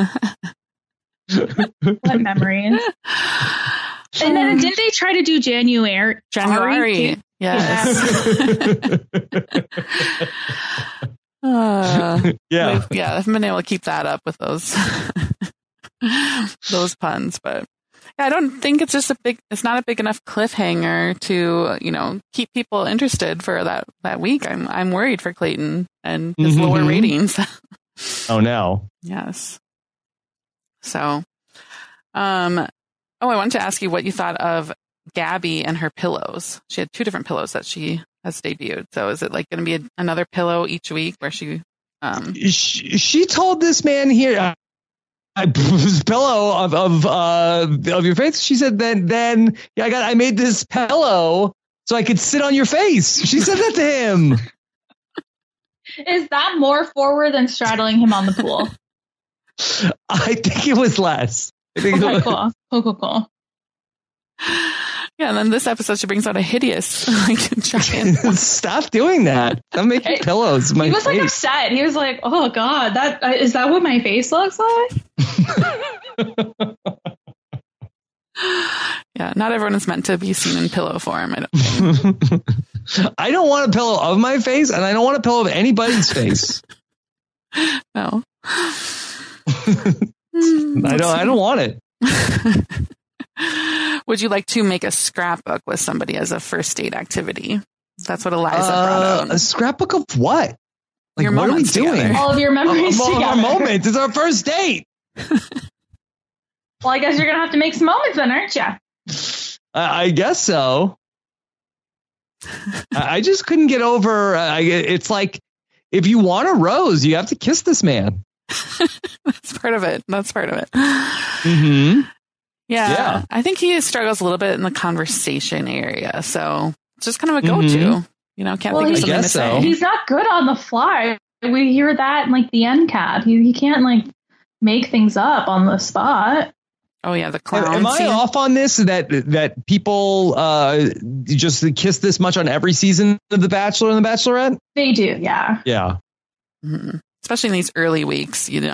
What memories? And then didn't they try to do January?
Yes.
Yeah.
I haven't been able to keep that up with those puns, but I don't think it's not a big enough cliffhanger to, keep people interested for that week. I'm worried for Clayton and his lower ratings.
Oh no.
Yes. So, I wanted to ask you what you thought of Gabby and her pillows. She had 2 different pillows that she has debuted. So is it like going to be another pillow each week where she told this man here, pillow of your face. She said then I made this pillow so I could sit on your face. She said that to him.
Is that more forward than straddling him on the pool?
I think it was less.
Cool.
Yeah, and then this episode she brings out a hideous giant.
Stop doing that. I'm making pillows.
He was like upset. He was like, "Oh God, is that what my face looks like?"
Yeah, not everyone is meant to be seen in pillow form. I don't think.
I don't want a pillow of my face, and I don't want a pillow of anybody's face.
No.
I don't want it.
Would you like to make a scrapbook with somebody as a first date activity? That's what Eliza brought out.
A scrapbook of what? Like,
your
what are we doing?
Together.
All of your memories together.
Our moments. It's our first date.
Well, I guess you're going to have to make some moments then, aren't you?
I guess so. I just couldn't get over. It's like, if you want a rose, you have to kiss this man.
That's part of it.
Mm-hmm.
Yeah. I think he struggles a little bit in the conversation area. So it's just kind of a go-to. Can't think of something to say.
He's not good on the fly. We hear that in like the end cap. He can't like make things up on the spot.
Oh yeah, the clown.
Am I off on this? That people just kiss this much on every season of The Bachelor and The Bachelorette?
They do, yeah.
Yeah.
Mm-hmm. Especially in these early weeks, you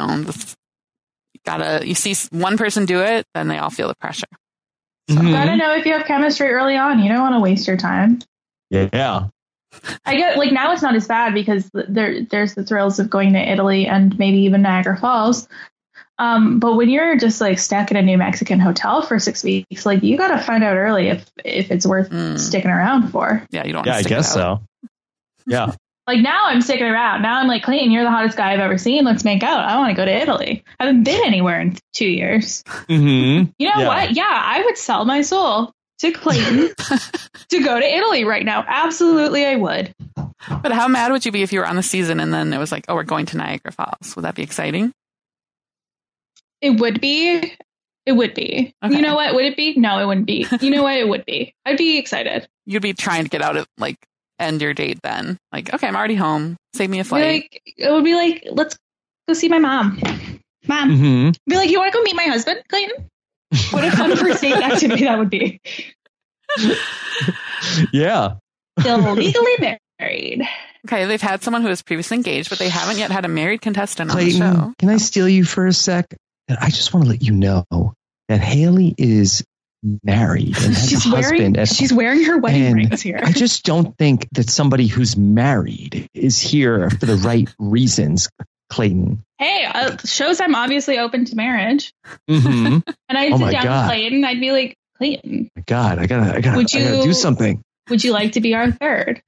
see one person do it, then they all feel the pressure.
So you gotta know if you have chemistry early on. You don't want to waste your time.
Yeah.
I get like now it's not as bad because there's the thrills of going to Italy and maybe even Niagara Falls. But when you're just like stuck in a New Mexican hotel for 6 weeks, like you got to find out early if it's worth sticking around for.
Yeah, you don't.
Yeah, I guess so. Yeah.
Like now I'm sticking around. Now I'm like, Clayton, you're the hottest guy I've ever seen. Let's make out. I want to go to Italy. I haven't been anywhere in 2 years.
Mm-hmm.
You know what? Yeah, I would sell my soul to Clayton to go to Italy right now. Absolutely, I would.
But how mad would you be if you were on the season and then it was like, oh, we're going to Niagara Falls? Would that be exciting?
It would be. It would be. Okay. You know what? Would it be? No, it wouldn't be. You know what? It would be. I'd be excited.
You'd be trying to get out of like end your date then. Like, okay, I'm already home. Save me a flight.
It would be like, let's go see my mom. Mom.
Mm-hmm.
Be like, you want to go meet my husband, Clayton? What a fun first date activity that would be.
Yeah.
Still legally married.
Okay, they've had someone who was previously engaged, but they haven't yet had a married contestant
Clayton,
on the show.
Can I steal you for a sec? I just want to let you know that Haley is married and has a husband.
She's wearing her wedding rings here.
I just don't think that somebody who's married is here for the right reasons, Clayton.
Hey, shows I'm obviously open to marriage.
Mm-hmm.
And I'd sit down with Clayton. I'd be like, Clayton.
My God, I gotta do something.
Would you like to be our third?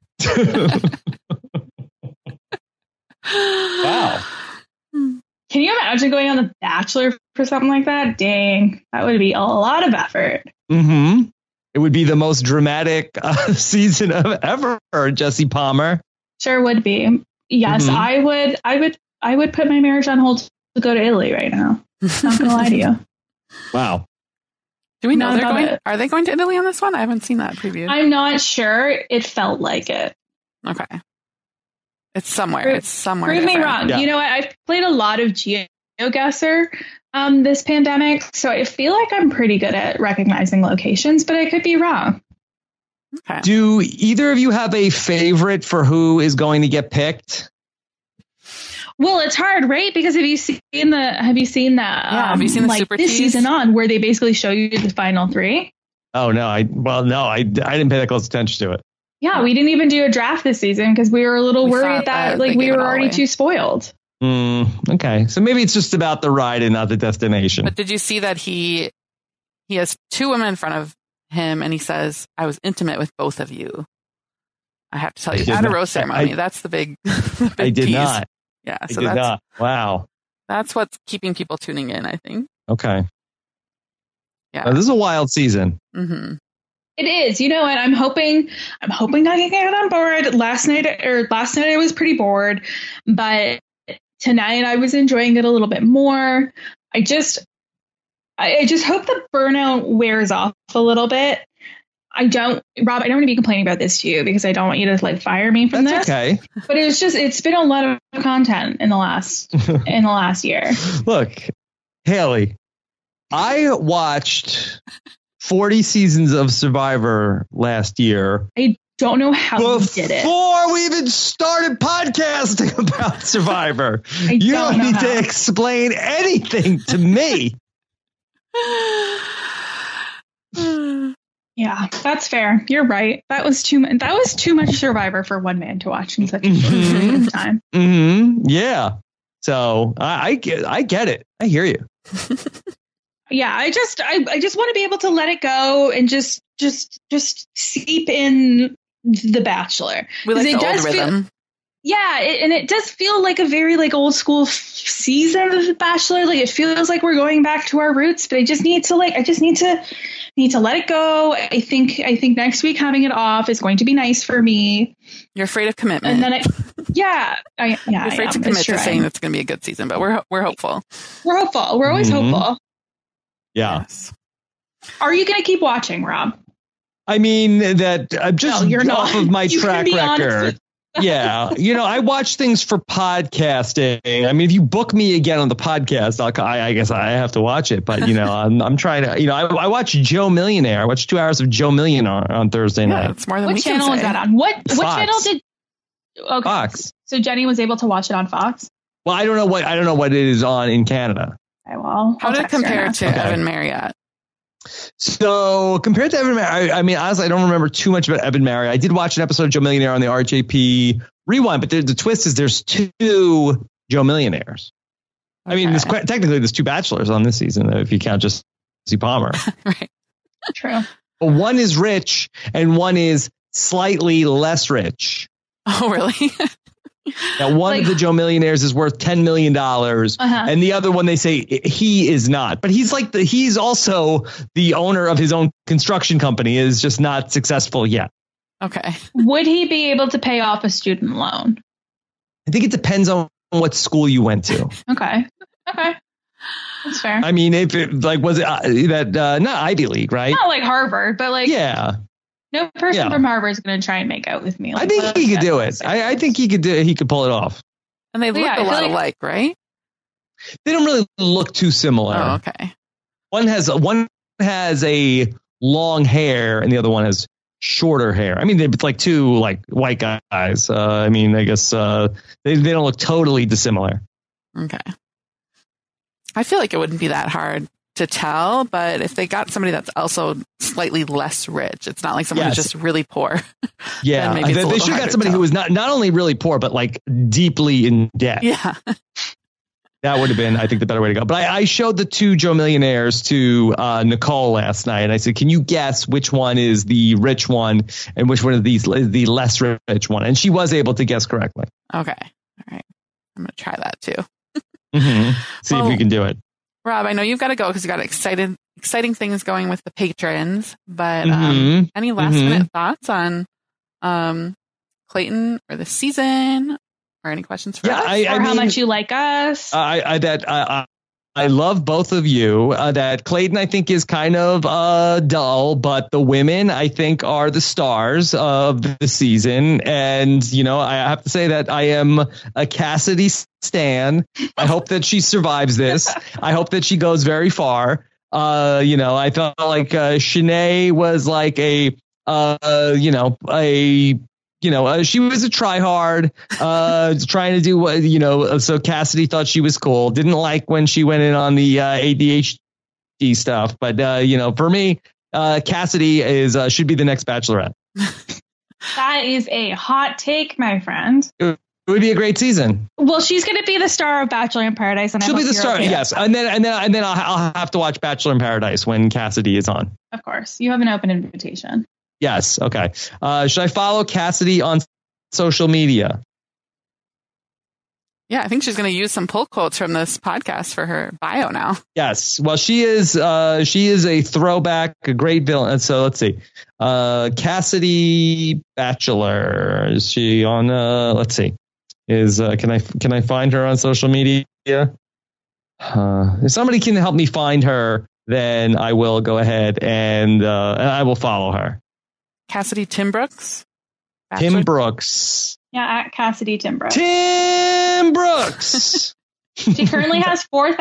Wow.
Can you imagine going on The Bachelor for something like that? Dang, that would be a lot of effort.
Mm-hmm. It would be the most dramatic season of ever, Jesse Palmer.
Sure would be. Yes, mm-hmm. I would put my marriage on hold to go to Italy right now. Not gonna lie to you.
Wow.
Do we know they're going? Are they going to Italy on this one? I haven't seen that preview.
I'm not sure. It felt like it.
Okay. It's somewhere. It's somewhere.
Prove me wrong. Yeah. You know what? I've played a lot of GeoGuessr this pandemic, so I feel like I'm pretty good at recognizing locations, but I could be wrong.
Okay. Do either of you have a favorite for who is going to get picked?
Well, it's hard, right? Because have you seen the
like Super
this
Tease?
Season on where they basically show you the final three?
Oh no, I didn't pay that close attention to it.
Yeah, we didn't even do a draft this season because we were a little worried that like we were already too spoiled.
Okay, so maybe it's just about the ride and not the destination.
But did you see that he has two women in front of him and he says, "I was intimate with both of you." I have to tell you, at a rose ceremony, that's the big.
I did
tease.
not.
Yeah,
so that's not. Wow.
That's what's keeping people tuning in, I think.
Okay.
Yeah,
this is a wild season.
Mm-hmm.
It is. You know what? I'm hoping I can get on board. Last night I was pretty bored, but tonight I was enjoying it a little bit more. I just hope the burnout wears off a little bit. Rob, I don't want to be complaining about this to you because I don't want you to like fire me from this.
Okay.
But it's been a lot of content in the last year.
Look, Haley, I watched 40 seasons of Survivor last year.
I don't know how you did it.
Before we even started podcasting about Survivor. You don't need to explain anything to me.
Yeah, that's fair. You're right. That was too much Survivor for one man to watch in such a short period of time.
Mm-hmm. Yeah. So I get it. I hear you.
Yeah, I just want to be able to let it go and just seep in The Bachelor.
We like the old rhythm.
And it does feel like a very like old school season of The Bachelor. Like it feels like we're going back to our roots, but I just need to let it go. I think next week having it off is going to be nice for me.
You're afraid of commitment.
And then you're
afraid to commit to saying it's going to be a good season, but we're hopeful.
We're hopeful. We're always hopeful.
Yeah.
Yes.
Are you going to keep watching, Rob?
I mean, that I'm just
you're
off
not.
of my track record. Yeah. I watch things for podcasting. I mean, if you book me again on the podcast, I guess I have to watch it. But, I'm trying to, I watch Joe Millionaire. I watched 2 hours of Joe Millionaire on Thursday night.
It's more than
what channel was that on? What channel did? Okay.
Fox.
So Jenny was able to watch it on Fox?
Well, I don't know what it is on in Canada.
Okay, well,
how did it compare to Evan Marriott?
So compared to Evan Marriott, I mean, honestly, I don't remember too much about Evan Marriott. I did watch an episode of Joe Millionaire on the RJP Rewind, but the twist is there's 2 Joe Millionaires. Okay. I mean, technically there's 2 bachelors on this season, if you count just Jesse Palmer.
Right.
True.
But one is rich and one is slightly less rich.
Oh, really?
Now, one of the Joe Millionaires is worth $10 million, and the other one, they say he is not. But he's also the owner of his own construction company, is just not successful yet.
Okay.
Would he be able to pay off a student loan?
I think it depends on what school you went to.
Okay. That's fair.
I mean, if it was it not Ivy League, right?
Not like Harvard, but
yeah.
No person from Harvard is going to try and make out with me.
I think he could do it. I think he could do it. He could pull it off.
And they look a lot alike, right?
They don't really look too similar.
Oh, okay.
One has a long hair and the other one has shorter hair. I mean, they're like 2 white guys. I mean, I guess they don't look totally dissimilar.
Okay. I feel like it wouldn't be that hard to tell, but if they got somebody that's also slightly less rich, it's not like someone who's just really poor.
Yeah, they should have got somebody who was not only really poor, but deeply in debt.
Yeah.
That would have been, I think, the better way to go. But I showed the 2 Joe Millionaires to Nicole last night, and I said, can you guess which one is the rich one and which one of these is the less rich one? And she was able to guess correctly.
Okay. All right. I'm going to try that too.
See if we can do it.
Rob, I know you've got to go because you got exciting things going with the patrons, but any last minute thoughts on Clayton or the season, or any questions for us?
Or how much you like us?
I love both of you. That Clayton, I think, is kind of dull, but the women, I think, are the stars of the season. And, I have to say that I am a Cassidy stan. I hope that she survives this. I hope that she goes very far. I felt like Shanae was like she was a tryhard, trying to do what, so Cassidy thought she was cool. Didn't like when she went in on the ADHD stuff. But, for me, Cassidy should be the next Bachelorette.
That is a hot take, my friend.
It would be a great season.
Well, she's going to be the star of Bachelor in Paradise. And
she'll be the star. Okay. Yes. And then I'll have to watch Bachelor in Paradise when Cassidy is on.
Of course. You have an open invitation.
Yes. Okay. Should I follow Cassidy on social media?
Yeah, I think she's going to use some pull quotes from this podcast for her bio now.
Yes. Well, she is a throwback, a great villain. So let's see. Cassidy Bachelor. Is she on? Let's see. Can I find her on social media? If somebody can help me find her, then I will go ahead and I will follow her.
Cassidy Tim Brooks.
Bachelor? Tim Brooks.
Yeah, at Cassidy Tim Brooks.
Tim Brooks.
She currently has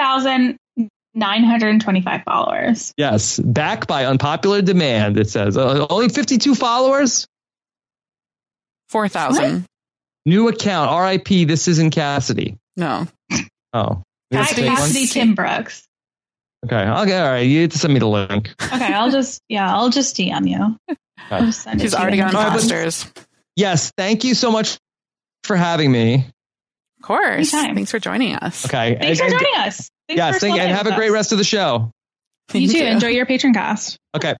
4,925 followers.
Yes, back by unpopular demand. It says only 52 followers.
4,000.
New account. R.I.P. This isn't Cassidy.
No.
Oh.
Cassidy Tim Brooks.
Okay. All right. You have to send me the link.
Okay. I'll just DM you.
Okay.
She's already on Fosters.
Yes. Thank you so much for having me.
Of course.
Anytime.
Thanks for joining us.
Okay.
Thanks for joining us.
Yes. And have a great rest of the show.
You too. Enjoy your patron cast.
Okay.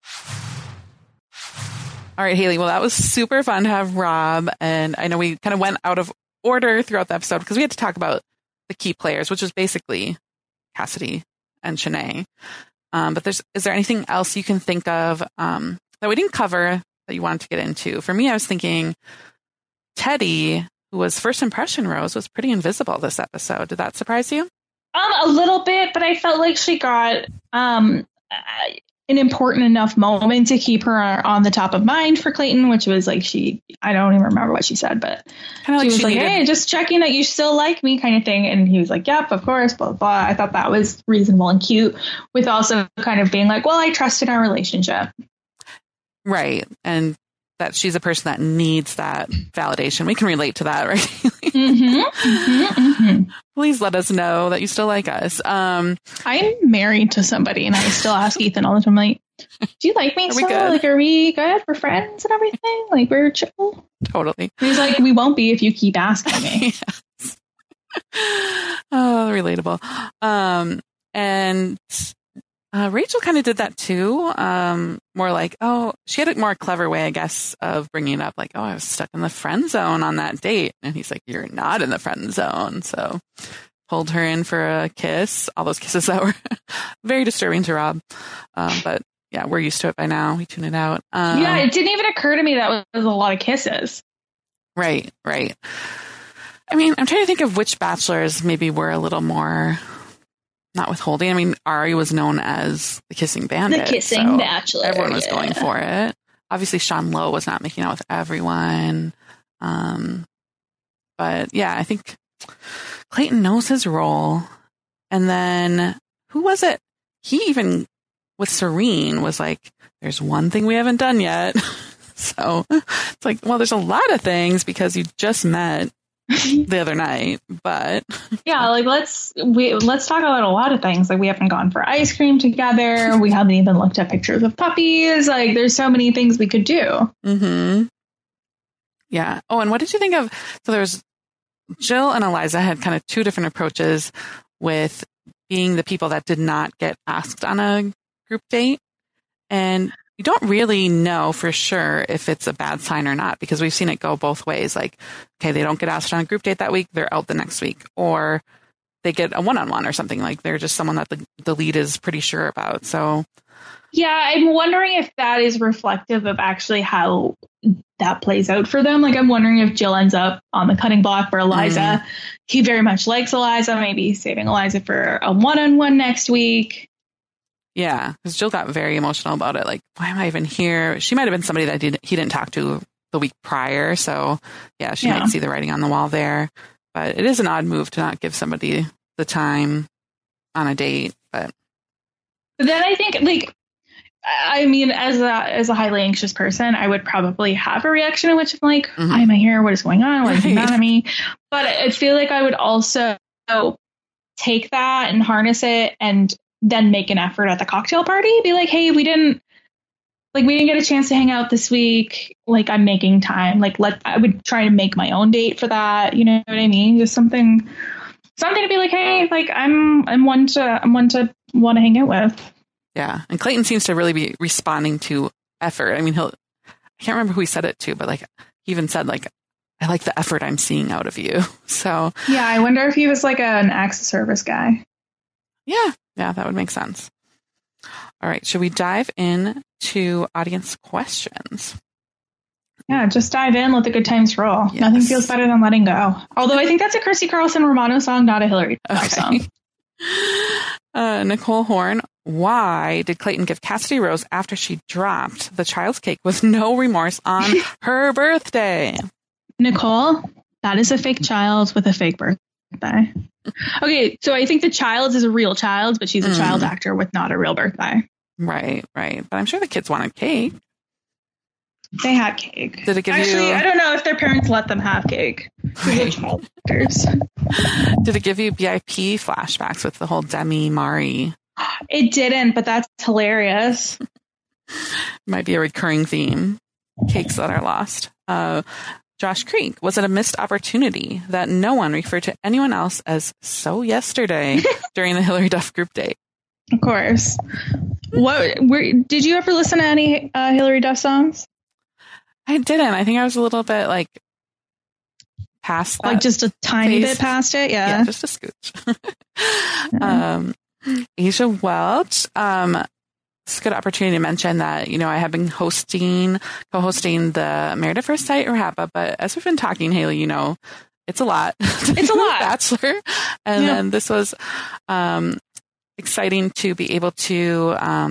All right, Haley. Well, that was super fun to have Rob. And I know we kind of went out of order throughout the episode because we had to talk about the key players, which was basically Cassidy and Shanae. But is there anything else you can think of that we didn't cover that you wanted to get into? For me, I was thinking Teddy, who was first impression Rose, was pretty invisible this episode. Did that surprise you?
A little bit, but I felt like she got an important enough moment to keep her on the top of mind for Clayton, which was like I don't even remember what she said, but kind of like she was like, hey, just checking that you still like me kind of thing. And he was like, yep, of course, blah, blah, blah. I thought that was reasonable and cute, with also kind of being like, well, I trust in our relationship.
Right. And that she's a person that needs that validation. We can relate to that, right? Please let us know that you still like us. I'm
married to somebody and I still ask Ethan all the time, like, do you like me still? Like, are we good? We're friends and everything? Like, we're chill?
Totally.
He's like, we won't be if you keep asking me.
Yes. Oh, relatable. And Rachel kind of did that too. More like, she had a more clever way, I guess, of bringing it up. Like, I was stuck in the friend zone on that date. And he's like, you're not in the friend zone. So pulled her in for a kiss. All those kisses that were very disturbing to Rob. But yeah, we're used to it by now. We tune it out.
Yeah, it didn't even occur to me that was a lot of kisses.
Right. I mean, I'm trying to think of which bachelors maybe were a little more not withholding. I mean, Ari was known as the kissing bandit.
The kissing bachelor.
Everyone was going for it. Obviously, Sean Lowe was not making out with everyone. But yeah, I think Clayton knows his role. And then who was it? He even, with Serene, was like, there's one thing we haven't done yet. So it's like, well, there's a lot of things because you just met the other night, but
yeah, like let's talk about a lot of things. Like, we haven't gone for ice cream together. We haven't even looked at pictures of puppies. Like, there's so many things we could do.
Yeah. Oh, and what did you think of? So there's Jill and Eliza had kind of two different approaches with being the people that did not get asked on a group date, and you don't really know for sure if it's a bad sign or not, because we've seen it go both ways. Like, okay, they don't get asked on a group date that week, they're out the next week, or they get a one-on-one or something. Like, they're just someone that the lead is pretty sure about. So
yeah, I'm wondering if that is reflective of actually how that plays out for them. Like, I'm wondering if Jill ends up on the cutting block for Eliza. He very much likes Eliza, maybe saving Eliza for a one-on-one next week.
Yeah, because Jill got very emotional about it. Like, why am I even here? She might have been somebody that he didn't talk to the week prior. So yeah, she might see the writing on the wall there. But it is an odd move to not give somebody the time on a date. But
then I think, like, I mean, as a highly anxious person, I would probably have a reaction in which I'm like, why am I here? What is going on? Why is he mad at me? But I feel like I would also take that and harness it and then make an effort at the cocktail party. Be like, hey, we didn't get a chance to hang out this week. Like, I'm making time. Like, I would try to make my own date for that. You know what I mean? Just something to be like, hey, like, I'm one to want to hang out with.
Yeah. And Clayton seems to really be responding to effort. I mean, I can't remember who he said it to, but like, he even said, like, I like the effort I'm seeing out of you. So
yeah, I wonder if he was like an acts of service guy.
Yeah, that would make sense. All right. Should we dive in to audience questions?
Yeah, just dive in, let the good times roll. Yes. Nothing feels better than letting go. Although I think that's a Chrissy Carlson Romano song, not a Hillary Duff song.
Nicole Horn, why did Clayton give Cassidy Rose after she dropped the child's cake with no remorse on her birthday?
Nicole, that is a fake child with a fake birthday. Okay, so I think the child is a real child, but she's a child actor with not a real birthday.
Right. But I'm sure the kids wanted cake.
They had cake.
Did it give
Actually,
you...
I don't know if their parents let them have cake. Right. Child actors.
Did it give you BIP flashbacks with the whole Demi Mari?
It didn't, but that's hilarious.
Might be a recurring theme. Cakes that are lost. Josh Creek, was it a missed opportunity that no one referred to anyone else as so yesterday during the Hillary Duff group date?
Of course. Did you ever listen to any Hillary Duff songs?
I didn't. I think I was a little bit like past that.
Like just a tiny bit past it? Yeah.
Just a scooch. Asia Welch, it's a good opportunity to mention that, you know, I have been co-hosting the Married at First Sight Erhapa, but as we've been talking, Haley, you know, it's a lot.
It's a lot.
Bachelor. And then this was exciting to be able to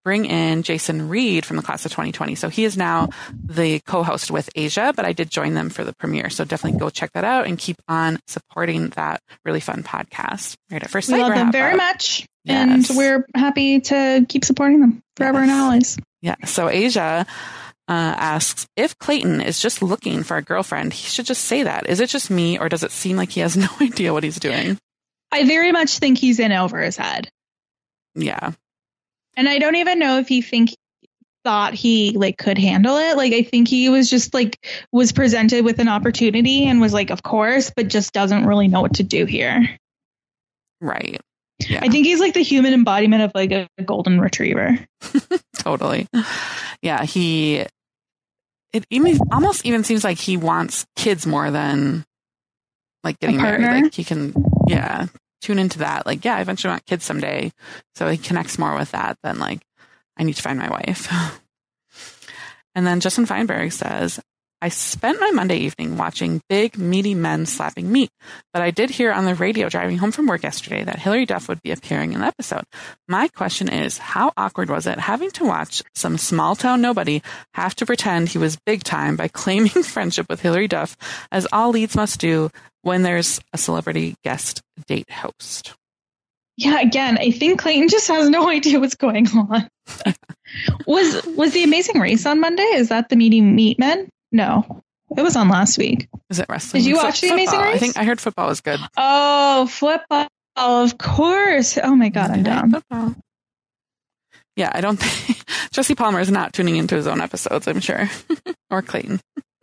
bring in Jason Reed from the class of 2020. So he is now the co-host with Asia, but I did join them for the premiere. So definitely go check that out and keep on supporting that really fun podcast. Right at First Sight.
We love them very much.
Yes.
And we're happy to keep supporting them forever and always.
Yeah. So Asia asks, if Clayton is just looking for a girlfriend, he should just say that. Is it just me, or does it seem like he has no idea what he's doing?
I very much think he's in over his head.
Yeah.
And I don't even know if he thought he like could handle it. Like, I think he was just like, was presented with an opportunity and was like, of course, but just doesn't really know what to do here.
Right. Yeah.
I think he's like the human embodiment of like a golden retriever.
Totally. Yeah. It almost even seems like he wants kids more than like getting married. Like he can, tune into that. Like, I eventually want kids someday. So he connects more with that than like, I need to find my wife. And then Justin Feinberg says, I spent my Monday evening watching big, meaty men slapping meat, but I did hear on the radio driving home from work yesterday that Hilary Duff would be appearing in the episode. My question is, how awkward was it having to watch some small town nobody have to pretend he was big time by claiming friendship with Hilary Duff, as all leads must do when there's a celebrity guest date host?
Yeah, again, I think Clayton just has no idea what's going on. Was The Amazing Race on Monday? Is that the Meaty Meat Men? No, it was on last week.
Is it wrestling?
Did you watch The Amazing Race?
I heard football was good.
Oh, football, of course. Oh my God, I'm down.
Football. Yeah, I don't think Jesse Palmer is not tuning into his own episodes, I'm sure. Or Clayton.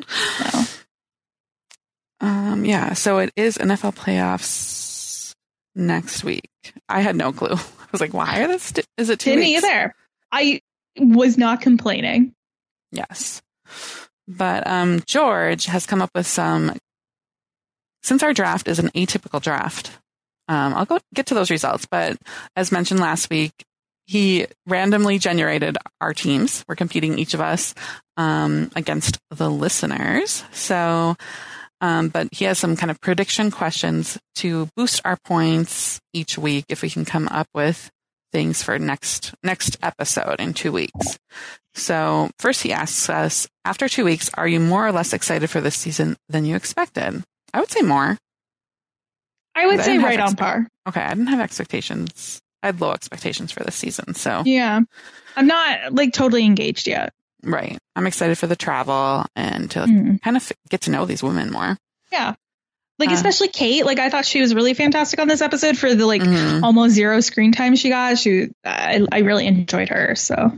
No.
Yeah, so it is NFL playoffs next week. I had no clue. I was like, why are this? Is it 2 weeks?
Didn't either. I was not complaining.
Yes. But George has come up with some, since our draft is an atypical draft, I'll get to those results. But as mentioned last week, he randomly generated our teams. We're competing, each of us, against the listeners. So, but he has some kind of prediction questions to boost our points each week if we can come up with things for next episode in 2 weeks. So first he asks us, after 2 weeks, are you more or less excited for this season than you expected? I would say more.
I would say right on par.
Okay, I didn't have expectations. I had low expectations for this season. So
yeah, I'm not like totally engaged yet.
Right. I'm excited for the travel and to kind of get to know these women more.
Yeah. Like, especially Kate, like, I thought she was really fantastic on this episode for the, like, almost zero screen time she got. I really enjoyed her, so.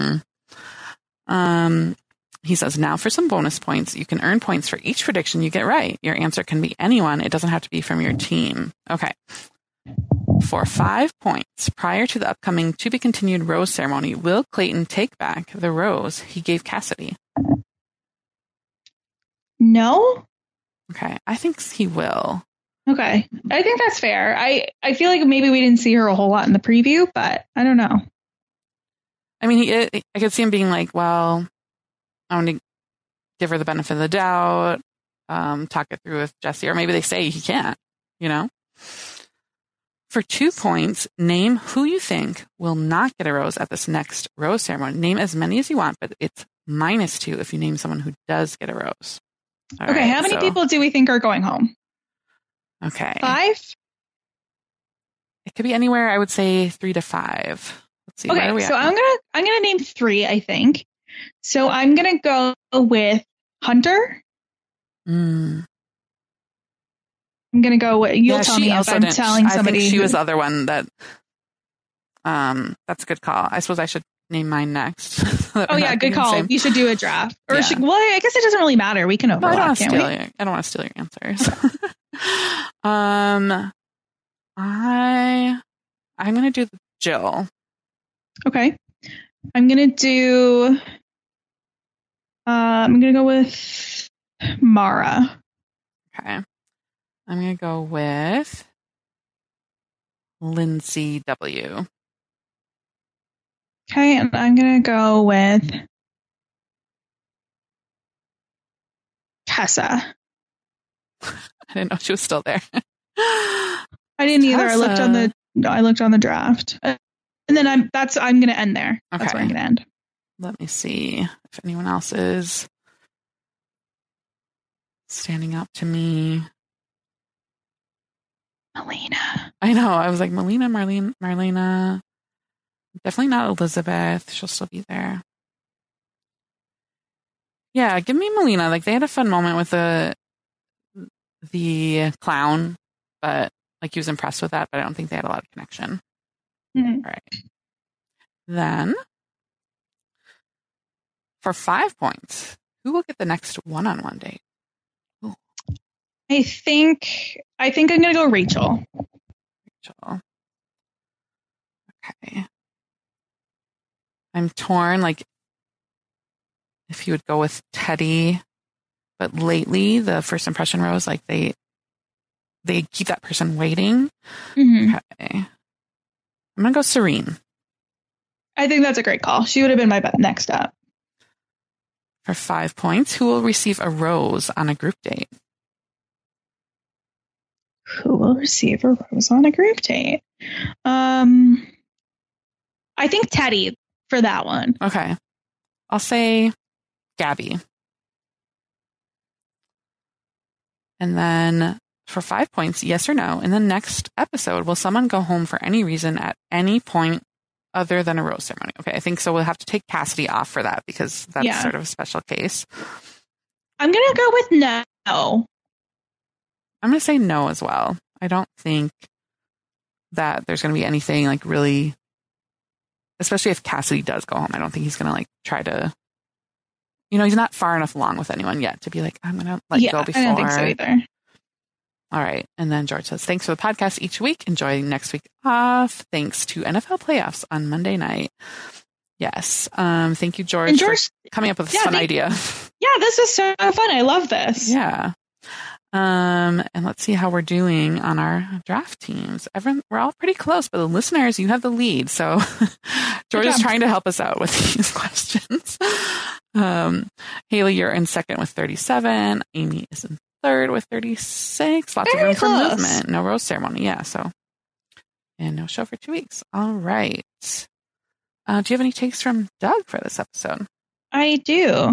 He says, now for some bonus points. You can earn points for each prediction you get right. Your answer can be anyone. It doesn't have to be from your team. Okay. For 5 points, prior to the upcoming to-be-continued rose ceremony, will Clayton take back the rose he gave Cassidy?
No.
Okay, I think he will.
Okay, I think that's fair. I feel like maybe we didn't see her a whole lot in the preview, but I don't know.
I mean, I could see him being like, well, I want to give her the benefit of the doubt, talk it through with Jesse, or maybe they say he can't, you know? For 2 points, name who you think will not get a rose at this next rose ceremony. Name as many as you want, but it's -2 if you name someone who does get a rose. All
okay,
right,
how many people do we think are going home?
Okay.
5?
It could be anywhere, I would say 3 to 5. Let's see.
Okay, so I'm gonna name 3, I think. So I'm gonna go with Hunter. I'm gonna go with, you'll tell me if I'm telling somebody.
I think she was the other one that that's a good call. I suppose I should name mine next.
Oh yeah, good call. You should do a draft. Or well, I guess it doesn't really matter. We can overlap.
I don't want to steal your answers. I'm gonna do Jill.
Okay. I'm gonna go with Mara.
Okay. I'm gonna go with Lindsay W.
Okay, and I'm gonna go with Tessa.
I didn't know she was still there.
I didn't either. I looked on the draft. And then I'm going to end there.
Okay.
That's where I'm going to end.
Let me see if anyone else is standing out to me.
Melina.
I know. I was like, Marlena. Definitely not Elizabeth. She'll still be there. Yeah, give me Melina. Like, they had a fun moment with the clown, but like he was impressed with that, but I don't think they had a lot of connection.
Mm-hmm.
All right. Then for 5 points, who will get the next one-on-one date? Ooh.
I think I'm going to go Rachel.
Rachel. Okay. I'm torn, like, if you would go with Teddy, but lately the first impression rose, like they keep that person waiting.
Mm-hmm.
Okay. I'm going to go Serene.
I think that's a great call. She would have been my next up.
For 5 points, who will receive a rose on a group date?
Who will receive a rose on a group date? I think Teddy for that one.
Okay. I'll say Gabby. And then for 5 points, yes or no, in the next episode, will someone go home for any reason at any point other than a rose ceremony? Okay, I think so. We'll have to take Cassidy off for that because that's sort of a special case.
I'm going to go with no.
I'm going to say no as well. I don't think that there's going to be anything like really, especially if Cassidy does go home. I don't think he's going to like try to, he's not far enough along with anyone yet to be like, I'm going to let you go before.
I don't think so either.
All right. And then George says, thanks for the podcast each week. Enjoy next week off. Thanks to NFL playoffs on Monday night. Yes. Thank you, George, for coming up with this fun idea.
Yeah, this is so fun. I love this.
Yeah. And let's see how we're doing on our draft teams. We're all pretty close, but the listeners, you have the lead. So George is trying to help us out with these questions. Haley, you're in second with 37. Amy is in third with 36. Lots of room for movement. No rose ceremony. Yeah. So, and no show for 2 weeks. All right. Do you have any takes from Doug for this episode?
I do.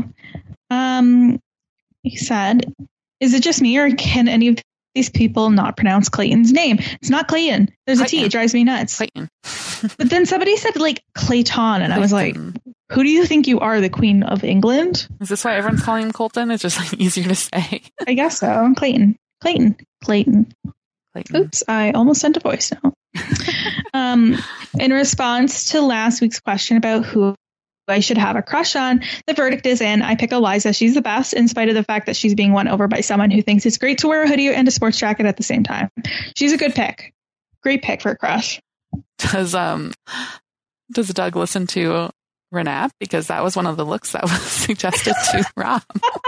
He said, is it just me or can any of these people not pronounce Clayton's name? It's not Clayton. There's Clayton. A T. It drives me nuts.
Clayton.
But then somebody said like Clayton, and I was like, who do you think you are, the Queen of England?
Is this why everyone's calling him Colton? It's just like easier to say.
I guess so. Clayton. Oops, I almost sent a voice note. In response to last week's question about who I should have a crush on, the verdict is in. I pick Eliza. She's the best, in spite of the fact that she's being won over by someone who thinks it's great to wear a hoodie and a sports jacket at the same time. She's a good pick. Great pick for a crush.
Does Doug listen to Renap? Because that was one of the looks that was suggested to Rob.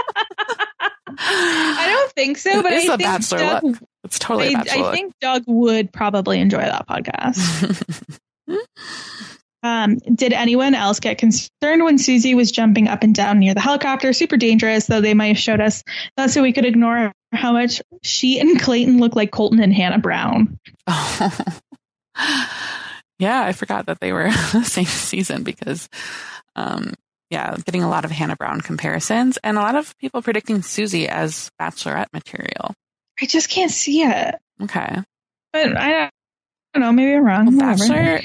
I don't think so, but I think
Bachelor
Doug,
look. It's totally a Bachelor look.
I think Doug would probably enjoy that podcast. Did anyone else get concerned when Susie was jumping up and down near the helicopter? Super dangerous, though they might have showed us that so we could ignore how much she and Clayton look like Colton and Hannah Brown.
Oh. Yeah, I forgot that they were the same season because, getting a lot of Hannah Brown comparisons and a lot of people predicting Susie as Bachelorette material.
I just can't see it.
Okay.
But I don't know, maybe I'm wrong.
Well, Bachelor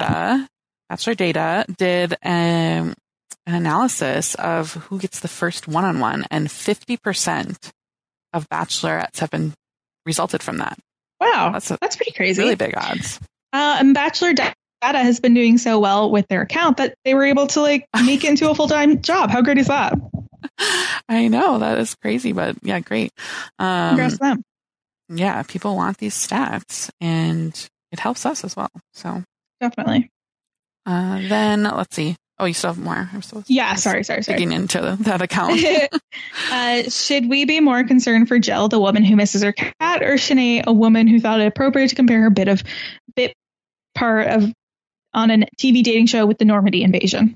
Data did an analysis of who gets the first one-on-one, and 50% of Bachelorettes have been resulted from that.
Wow, that's pretty crazy.
Really big odds.
And Bachelor Data has been doing so well with their account that they were able to make it into a full-time job. How great is that?
I know, that is crazy, but yeah, great.
Congrats to them.
Yeah, people want these stats, and it helps us as well. So
definitely.
Then let's see. Oh, you still have more.
Sorry.
Digging into that account.
Should we be more concerned for Jill, the woman who misses her cat, or Shanae, a woman who thought it appropriate to compare her bit part of on a TV dating show with the Normandy invasion?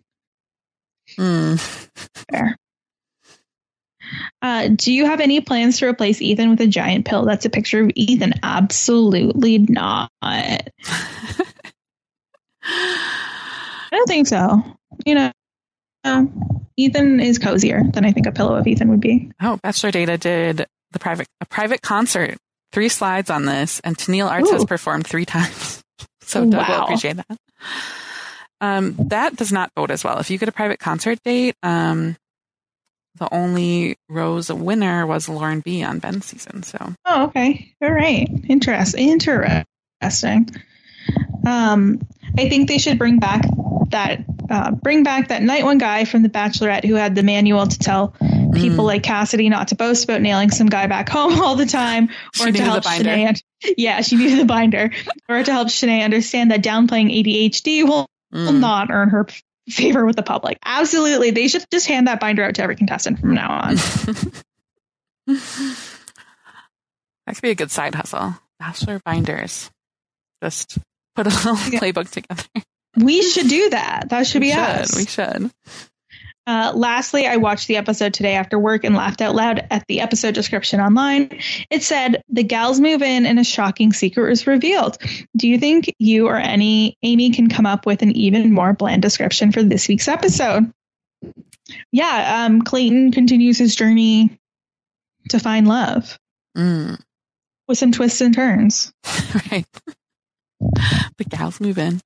Fair. Do you have any plans to replace Ethan with a giant pill that's a picture of Ethan? Absolutely not. I don't think so. Ethan is cozier than I think a pillow of Ethan would be.
Oh, Bachelor Data did a private concert. 3 slides on this, and Tennille Arts has performed 3 times. So Doug will appreciate that. That does not bode as well. If you get a private concert date, the only Rose winner was Lauren B on Ben's season. So.
Oh, okay. All right. Interesting. I think they should bring back that night one guy from The Bachelorette who had the manual to tell people like Cassidy not to boast about nailing some guy back home all the time, or to help Shanae. Yeah, she needed the binder, or to help Shanae understand that downplaying ADHD will not earn her favor with the public. Absolutely, they should just hand that binder out to every contestant from now on.
That could be a good side hustle. Bachelor binders. Just put a little playbook together.
We should do that. That should be us.
We should.
Lastly, I watched the episode today after work and laughed out loud at the episode description online. It said, "The gals move in and a shocking secret is revealed." Do you think you or Amy can come up with an even more bland description for this week's episode? Yeah, Clayton continues his journey to find love with some twists and turns.
Right. The gals move in.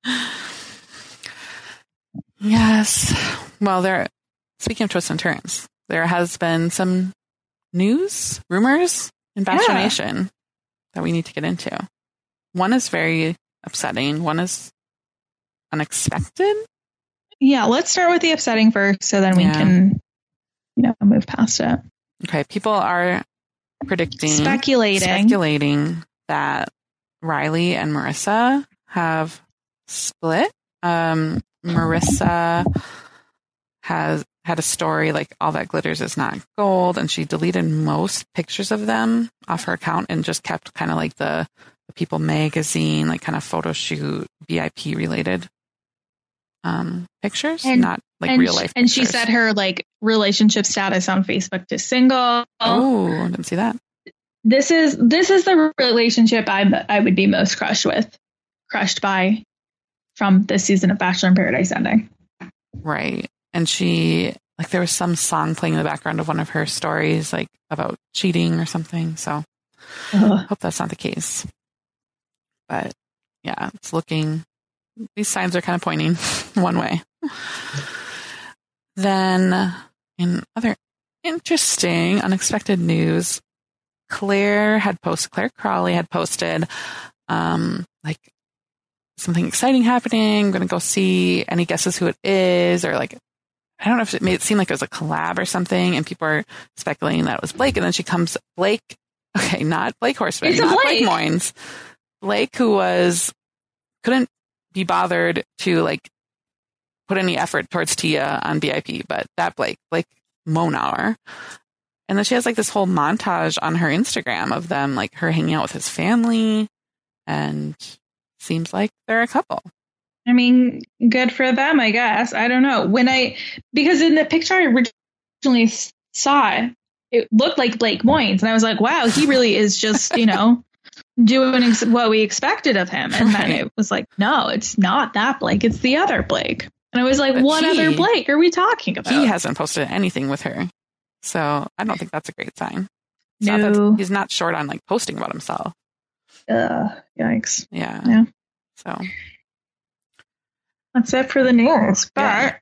Yes. Well, speaking of twists and turns, there has been some rumors in Bachelor Nation that we need to get into. One is very upsetting. One is unexpected. Yeah,
let's start with the upsetting first, so then we can, move past it.
Okay, people are speculating that Riley and Marissa have split. Marissa has had a story like All That Glitters Is Not Gold, and she deleted most pictures of them off her account and just kept kind of like the People magazine, like kind of photo shoot, VIP related pictures, not like real life pictures.
And she set her like relationship status on Facebook to single.
Oh, I didn't see that.
This is the relationship I would be most crushed by from this season of Bachelor in Paradise ending.
Right. And she, like, there was some song playing in the background of one of her stories, like about cheating or something. So I hope that's not the case. But yeah, these signs are kind of pointing one way. Then in other interesting, unexpected news, Claire Crawley had posted, like, something exciting happening. I'm going to go see. Any guesses who it is? Or like, I don't know if it made it seem like it was a collab or something, and people are speculating that it was Blake. And then she comes, Blake. Okay, not Blake Horseman, not Blake Moynes. Blake, who couldn't be bothered to like put any effort towards Tia on BIP, but that Blake Monauer. And then she has like this whole montage on her Instagram of them, like her hanging out with his family, and seems like they're a couple.
I mean, good for them, I guess. I don't know. Because in the picture I originally saw, it looked like Blake Moynes, and I was like, wow, he really is just, doing what we expected of him. And then it was like, no, it's not that Blake. It's the other Blake. And I was like, what other Blake are we talking about?
He hasn't posted anything with her. So I don't think that's a great sign. He's not short on like posting about himself.
Yikes.
Yeah. So
that's it for the news. But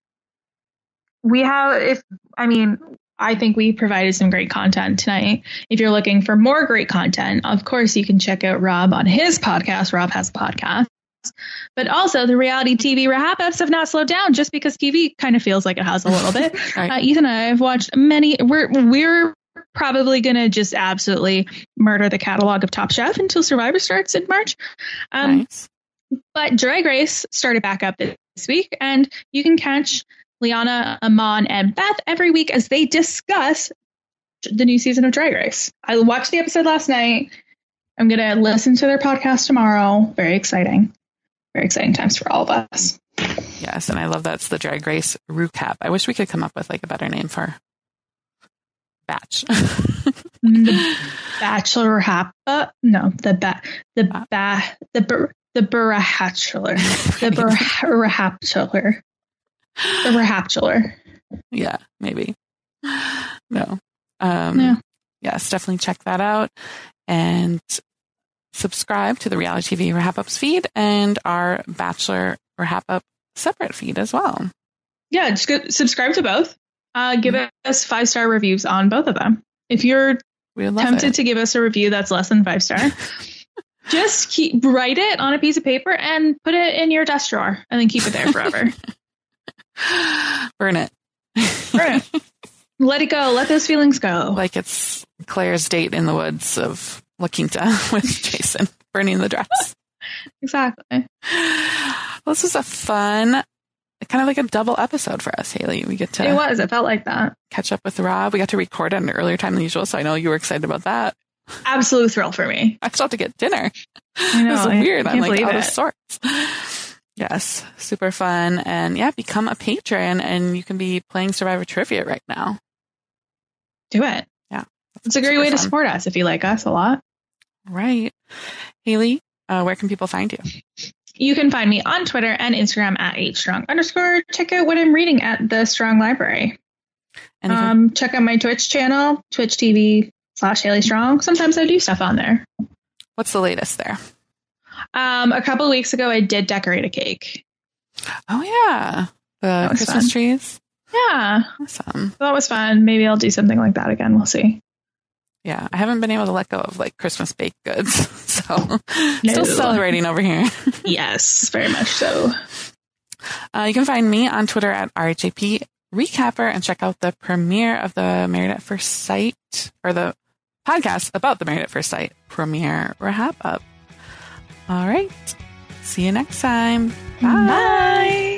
I think we provided some great content tonight. If you're looking for more great content, of course, you can check out Rob on his podcast. Rob has a podcast. But also, the reality TV wrap-ups have not slowed down just because TV kind of feels like it has a little bit. Right. Ethan and I have watched many. We're probably going to just absolutely murder the catalog of Top Chef until Survivor starts in March.
Nice.
But Drag Race started back up this week, and you can catch Liana, Amon, and Beth every week as they discuss the new season of Drag Race. I watched the episode last night. I'm going to listen to their podcast tomorrow. Very exciting. Very exciting times for all of us.
Yes, and I love that's the Drag Race recap. I wish we could come up with like a better name for batch.
The Bachelor Happa? No, the The Barahatular. The Barahatular. The Barahatular.
Yeah, maybe. No.
Yeah.
Yes, definitely check that out. And subscribe to the Reality TV Wrap-Ups feed and our Bachelor Wrap-Up separate feed as well.
Yeah, just subscribe to both. Give us 5-star reviews on both of them. If you're tempted to give us a review that's less than 5-star, just write it on a piece of paper and put it in your desk drawer and then keep it there forever.
Burn it.
Burn it. Let it go. Let those feelings go.
Like it's Claire's date in the woods of La Quinta with Jason burning the dress.
Exactly.
This was a fun, kind of like a double episode for us, Haley. We get to.
It was. It felt like that.
Catch up with Rob. We got to record at an earlier time than usual, so I know you were excited about that.
Absolute thrill for me.
I still have to get dinner.
I know.
It was weird. I'm like out
of
sorts. Yes, super fun. And yeah, become a patron and you can be playing Survivor Trivia right now.
Do it.
Yeah.
It's a great way to support us if you like us a lot.
Right. Haley, where can people find you?
You can find me on Twitter and Instagram at @strong_. Check out what I'm reading at the Strong Library. And check out my Twitch channel, Twitch TV/Haley Strong. Sometimes I do stuff on there.
What's the latest there?
A couple of weeks ago, I did decorate a cake.
Oh, yeah. The Christmas
fun.
Trees.
Yeah.
Awesome.
That was fun. Maybe I'll do something like that again. We'll see.
Yeah. I haven't been able to let go of like Christmas baked goods. So still celebrating over here.
Yes, very much so.
You can find me on Twitter at RHAP Recapper and check out the premiere of the Married at First Sight, or the podcast about the Married at First Sight premiere wrap up. All right. See you next time. Bye.
Bye.